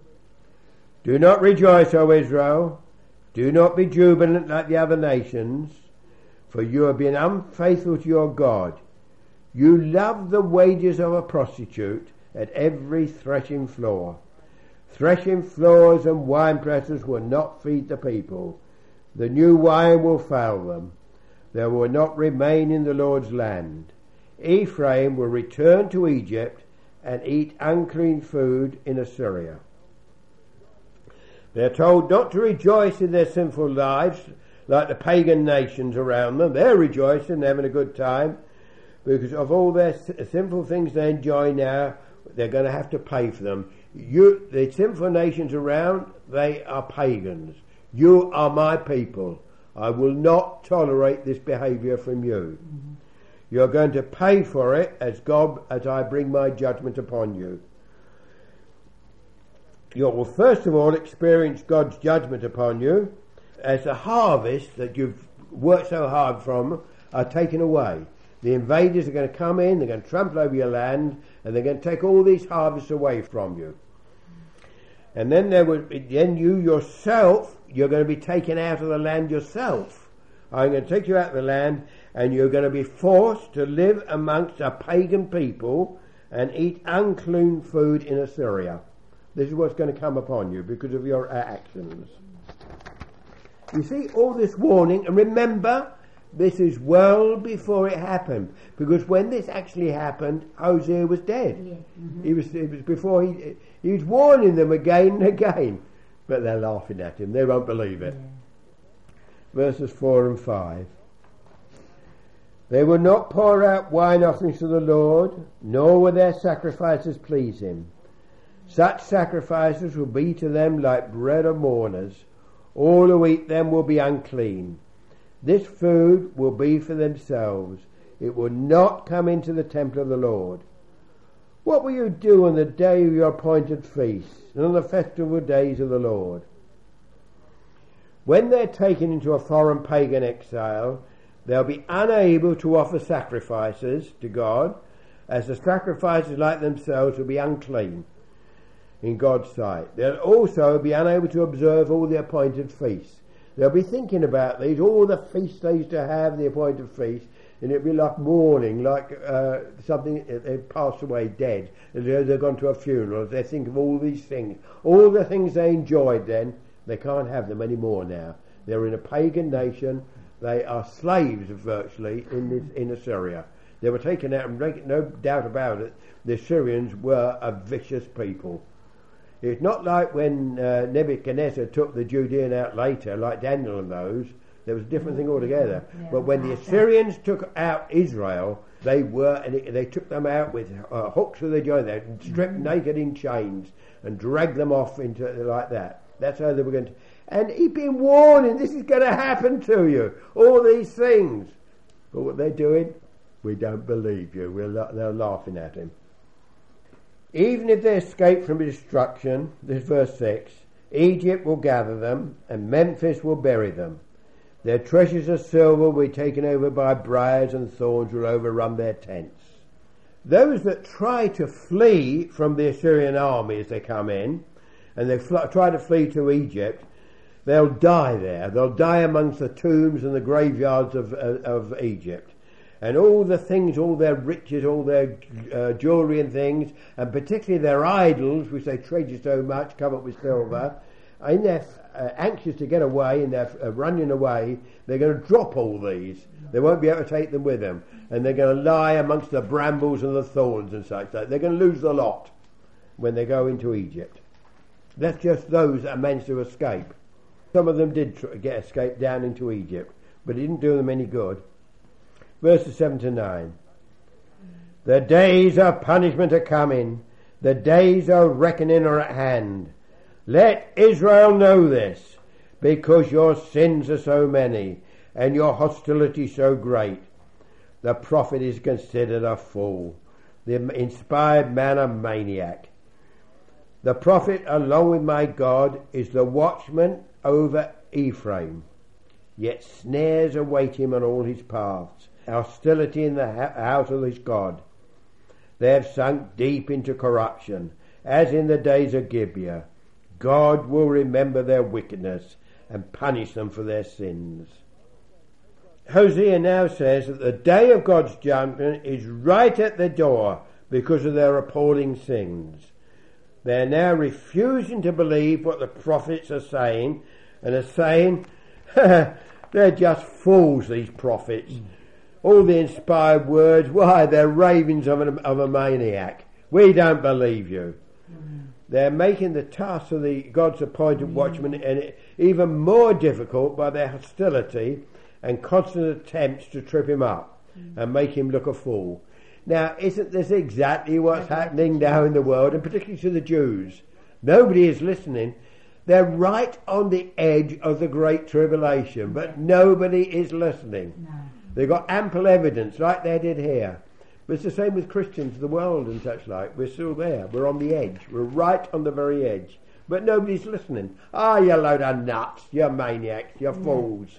Do not rejoice, O Israel. Do not be jubilant like the other nations, for you have been unfaithful to your God. You love the wages of a prostitute at every threshing floor. Threshing floors and wine presses will not feed the people. The new wine will fail them. They will not remain in the Lord's land. Ephraim will return to Egypt and eat unclean food in Assyria. They're told not to rejoice in their sinful lives like the pagan nations around them. They're rejoicing, they're having a good time, because of all their sinful things they enjoy now, they're going to have to pay for them. The sinful nations around, they are pagans. You are my people. I will not tolerate this behaviour from you. Mm-hmm. You're going to pay for it as I bring my judgment upon you. You will first of all experience God's judgment upon you as the harvest that you've worked so hard from are taken away. The invaders are going to come in, they're going to trample over your land, and they're going to take all these harvests away from you. And then you yourself, you're going to be taken out of the land yourself. I'm going to take you out of the land, and you're going to be forced to live amongst a pagan people and eat unclean food in Assyria. This is what's going to come upon you because of your actions. You see all this warning, and remember, this is well before it happened, because when this actually happened, Hosea was dead. Yeah. Mm-hmm. It was before he was warning them again and again, but they're laughing at him. They won't believe it. Yeah. Verses 4 and 5. They will not pour out wine offerings to the Lord, nor will their sacrifices please him. Such sacrifices will be to them like bread of mourners. All who eat them will be unclean. This food will be for themselves. It will not come into the temple of the Lord. What will you do on the day of your appointed feasts and on the festival days of the Lord? When they're taken into a foreign pagan exile, they'll be unable to offer sacrifices to God, as the sacrifices like themselves will be unclean in God's sight. They'll also be unable to observe all the appointed feasts. They'll be thinking about these, all the feasts they used to have, the appointed feasts, and it'll be like mourning, like something, they've passed away dead, as they've gone to a funeral. They think of all these things. All the things they enjoyed then, they can't have them anymore now. They're in a pagan nation. They are slaves virtually in Assyria. They were taken out, and no doubt about it, the Syrians were a vicious people. It's not like when Nebuchadnezzar took the Judean out later, like Daniel and those. There was a different thing altogether. Yeah. But when the Assyrians took out Israel, they took them out with hooks to the jaw, they stripped naked in chains and dragged them off into like that. That's how they were going to. And he'd been warning, this is going to happen to you, all these things. But what they're doing, we don't believe you. They're laughing at him. Even if they escape from destruction, this verse 6, Egypt will gather them and Memphis will bury them. Their treasures of silver will be taken over by briars, and thorns will overrun their tents. Those that try to flee from the Assyrian army as they come in, and they try to flee to Egypt, they'll die there. They'll die amongst the tombs and the graveyards of Egypt. And all the things, all their riches, all their jewellery and things, and particularly their idols, which they treasure so much, covered with silver, in their anxious to get away, and they're running away, they're going to drop all these. They won't be able to take them with them. And they're going to lie amongst the brambles and the thorns and such. They're going to lose the lot when they go into Egypt. That's just those that managed to escape. Some of them did escape down into Egypt, but it didn't do them any good. Verses 7 to 9. The days of punishment are coming. The days of reckoning are at hand. Let Israel know this, because your sins are so many, and your hostility so great. The prophet is considered a fool, the inspired man a maniac. The prophet, along with my God, is the watchman over Ephraim. Yet snares await him on all his paths, hostility in the house of his God. They have sunk deep into corruption, as in the days of Gibeah. God will remember their wickedness and punish them for their sins. Hosea now says that the day of God's judgment is right at the door because of their appalling sins. They are now refusing to believe what the prophets are saying, and are saying, they're just fools, these prophets. All the inspired words, why, they're ravings of a maniac. We don't believe you. They're making the task of the God's appointed watchman and even more difficult by their hostility and constant attempts to trip him up and make him look a fool. Now, isn't this exactly what's happening now in the world, and particularly to the Jews? Nobody is listening. They're right on the edge of the Great Tribulation, but nobody is listening. No. They've got ample evidence, like they did here. But it's the same with Christians, the world and such like. We're still there. We're on the edge. We're right on the very edge. But nobody's listening. You load of nuts. You're maniacs. You're fools.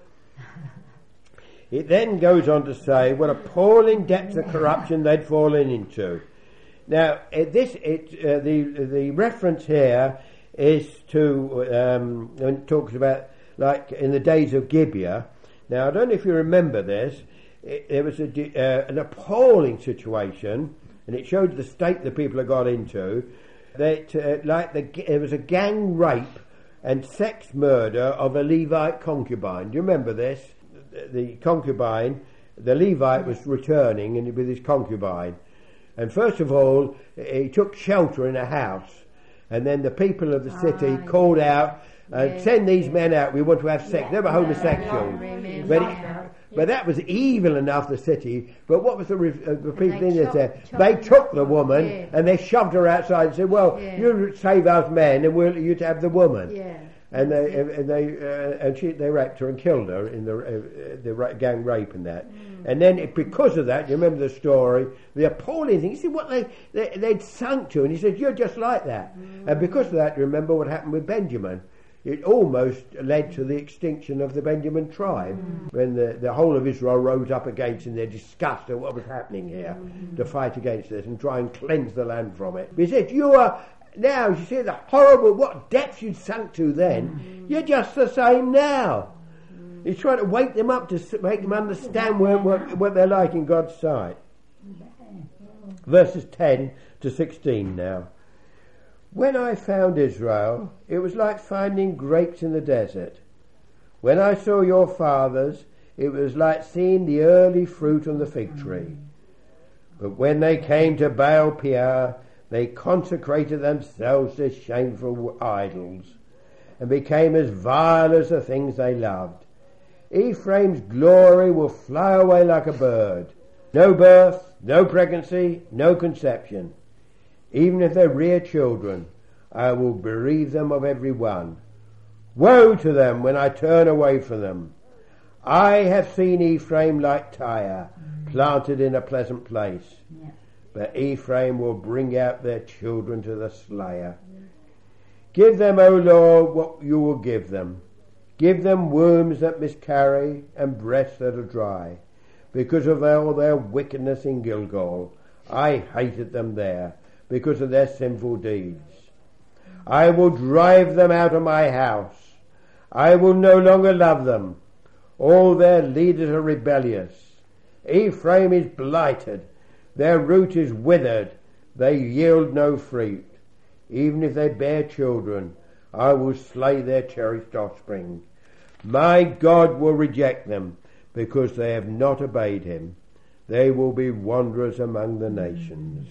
It then goes on to say what appalling depths of corruption they'd fallen into. Now, the reference here is to, when it talks about, like, in the days of Gibeah. Now, I don't know if you remember this. There was an appalling situation, and it showed the state the people had got into. That there was a gang rape and sex murder of a Levite concubine. Do you remember this? The concubine, the Levite was returning and with his concubine, and first of all he took shelter in a house, and then the people of the city called out, send these men out, we want to have sex. They were homosexuals, but that was evil enough, the city. But what was the people in there said? They took the woman and they shoved her outside and said, well, you save us men and you'd have the woman. And they raped her and killed her in the gang rape and that. And then because of that, you remember the story, the appalling thing. You see what they'd sunk to, and he said, you're just like that. And because of that, you remember what happened with Benjamin. It almost led to the extinction of the Benjamin tribe when the whole of Israel rose up against in their disgust at what was happening here to fight against this and try and cleanse the land from it. But he said, now, you see the horrible, what depths you'd sunk to then, you're just the same now. He's trying to wake them up to make them understand what they're like in God's sight. Verses 10 to 16 now. When I found Israel, it was like finding grapes in the desert. When I saw your fathers, it was like seeing the early fruit on the fig tree. But when they came to Baal Peor, they consecrated themselves to shameful idols, and became as vile as the things they loved. Ephraim's glory will fly away like a bird. No birth, no pregnancy, no conception. Even if they rear children, I will bereave them of every one. Woe to them when I turn away from them. I have seen Ephraim like Tyre, planted in a pleasant place. Yeah. But Ephraim will bring out their children to the slayer. Give them, O Lord, what you will give them. Give them wombs that miscarry and breasts that are dry. Because of all their wickedness in Gilgal, I hated them there, because of their sinful deeds. I will drive them out of my house. I will no longer love them. All their leaders are rebellious. Ephraim is blighted. Their root is withered. They yield no fruit. Even if they bear children, I will slay their cherished offspring. My God will reject them, because they have not obeyed him. They will be wanderers among the nations.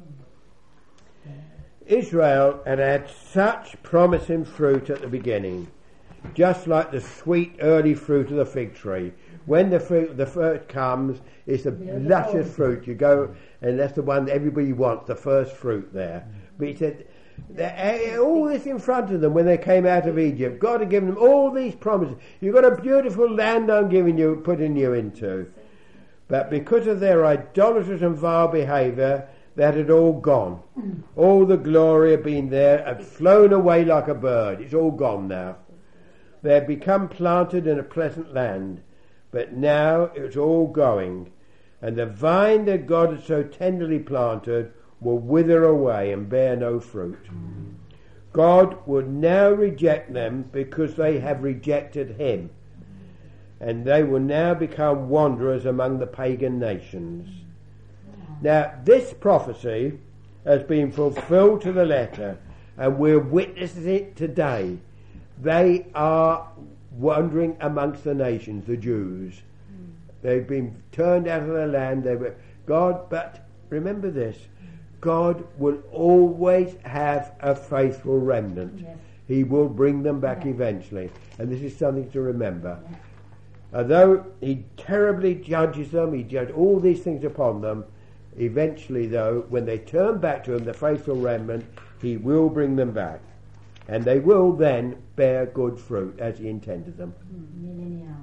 Israel had such promising fruit at the beginning, just like the sweet early fruit of the fig tree. When the fruit comes, it's the luscious fruit. You go, and that's the one that everybody wants, the first fruit there. But he said, all this in front of them when they came out of Egypt. God had given them all these promises. You've got a beautiful land I'm giving you, putting you into. But because of their idolatrous and vile behaviour, that had all gone. All the glory had been there, had flown away like a bird. It's all gone now. They had become planted in a pleasant land, but now it's all going. And the vine that God had so tenderly planted will wither away and bear no fruit. God would now reject them because they have rejected him. And they will now become wanderers among the pagan nations. Now, this prophecy has been fulfilled to the letter, and we're witnessing it today. They are wandering amongst the nations, the Jews. They've been turned out of their land. But remember this, God will always have a faithful remnant. Yes. He will bring them back eventually. And this is something to remember. Yes. Although he terribly judges them, he judges all these things upon them, eventually, though, when they turn back to him, the faithful remnant, he will bring them back. And they will then bear good fruit as he intended them.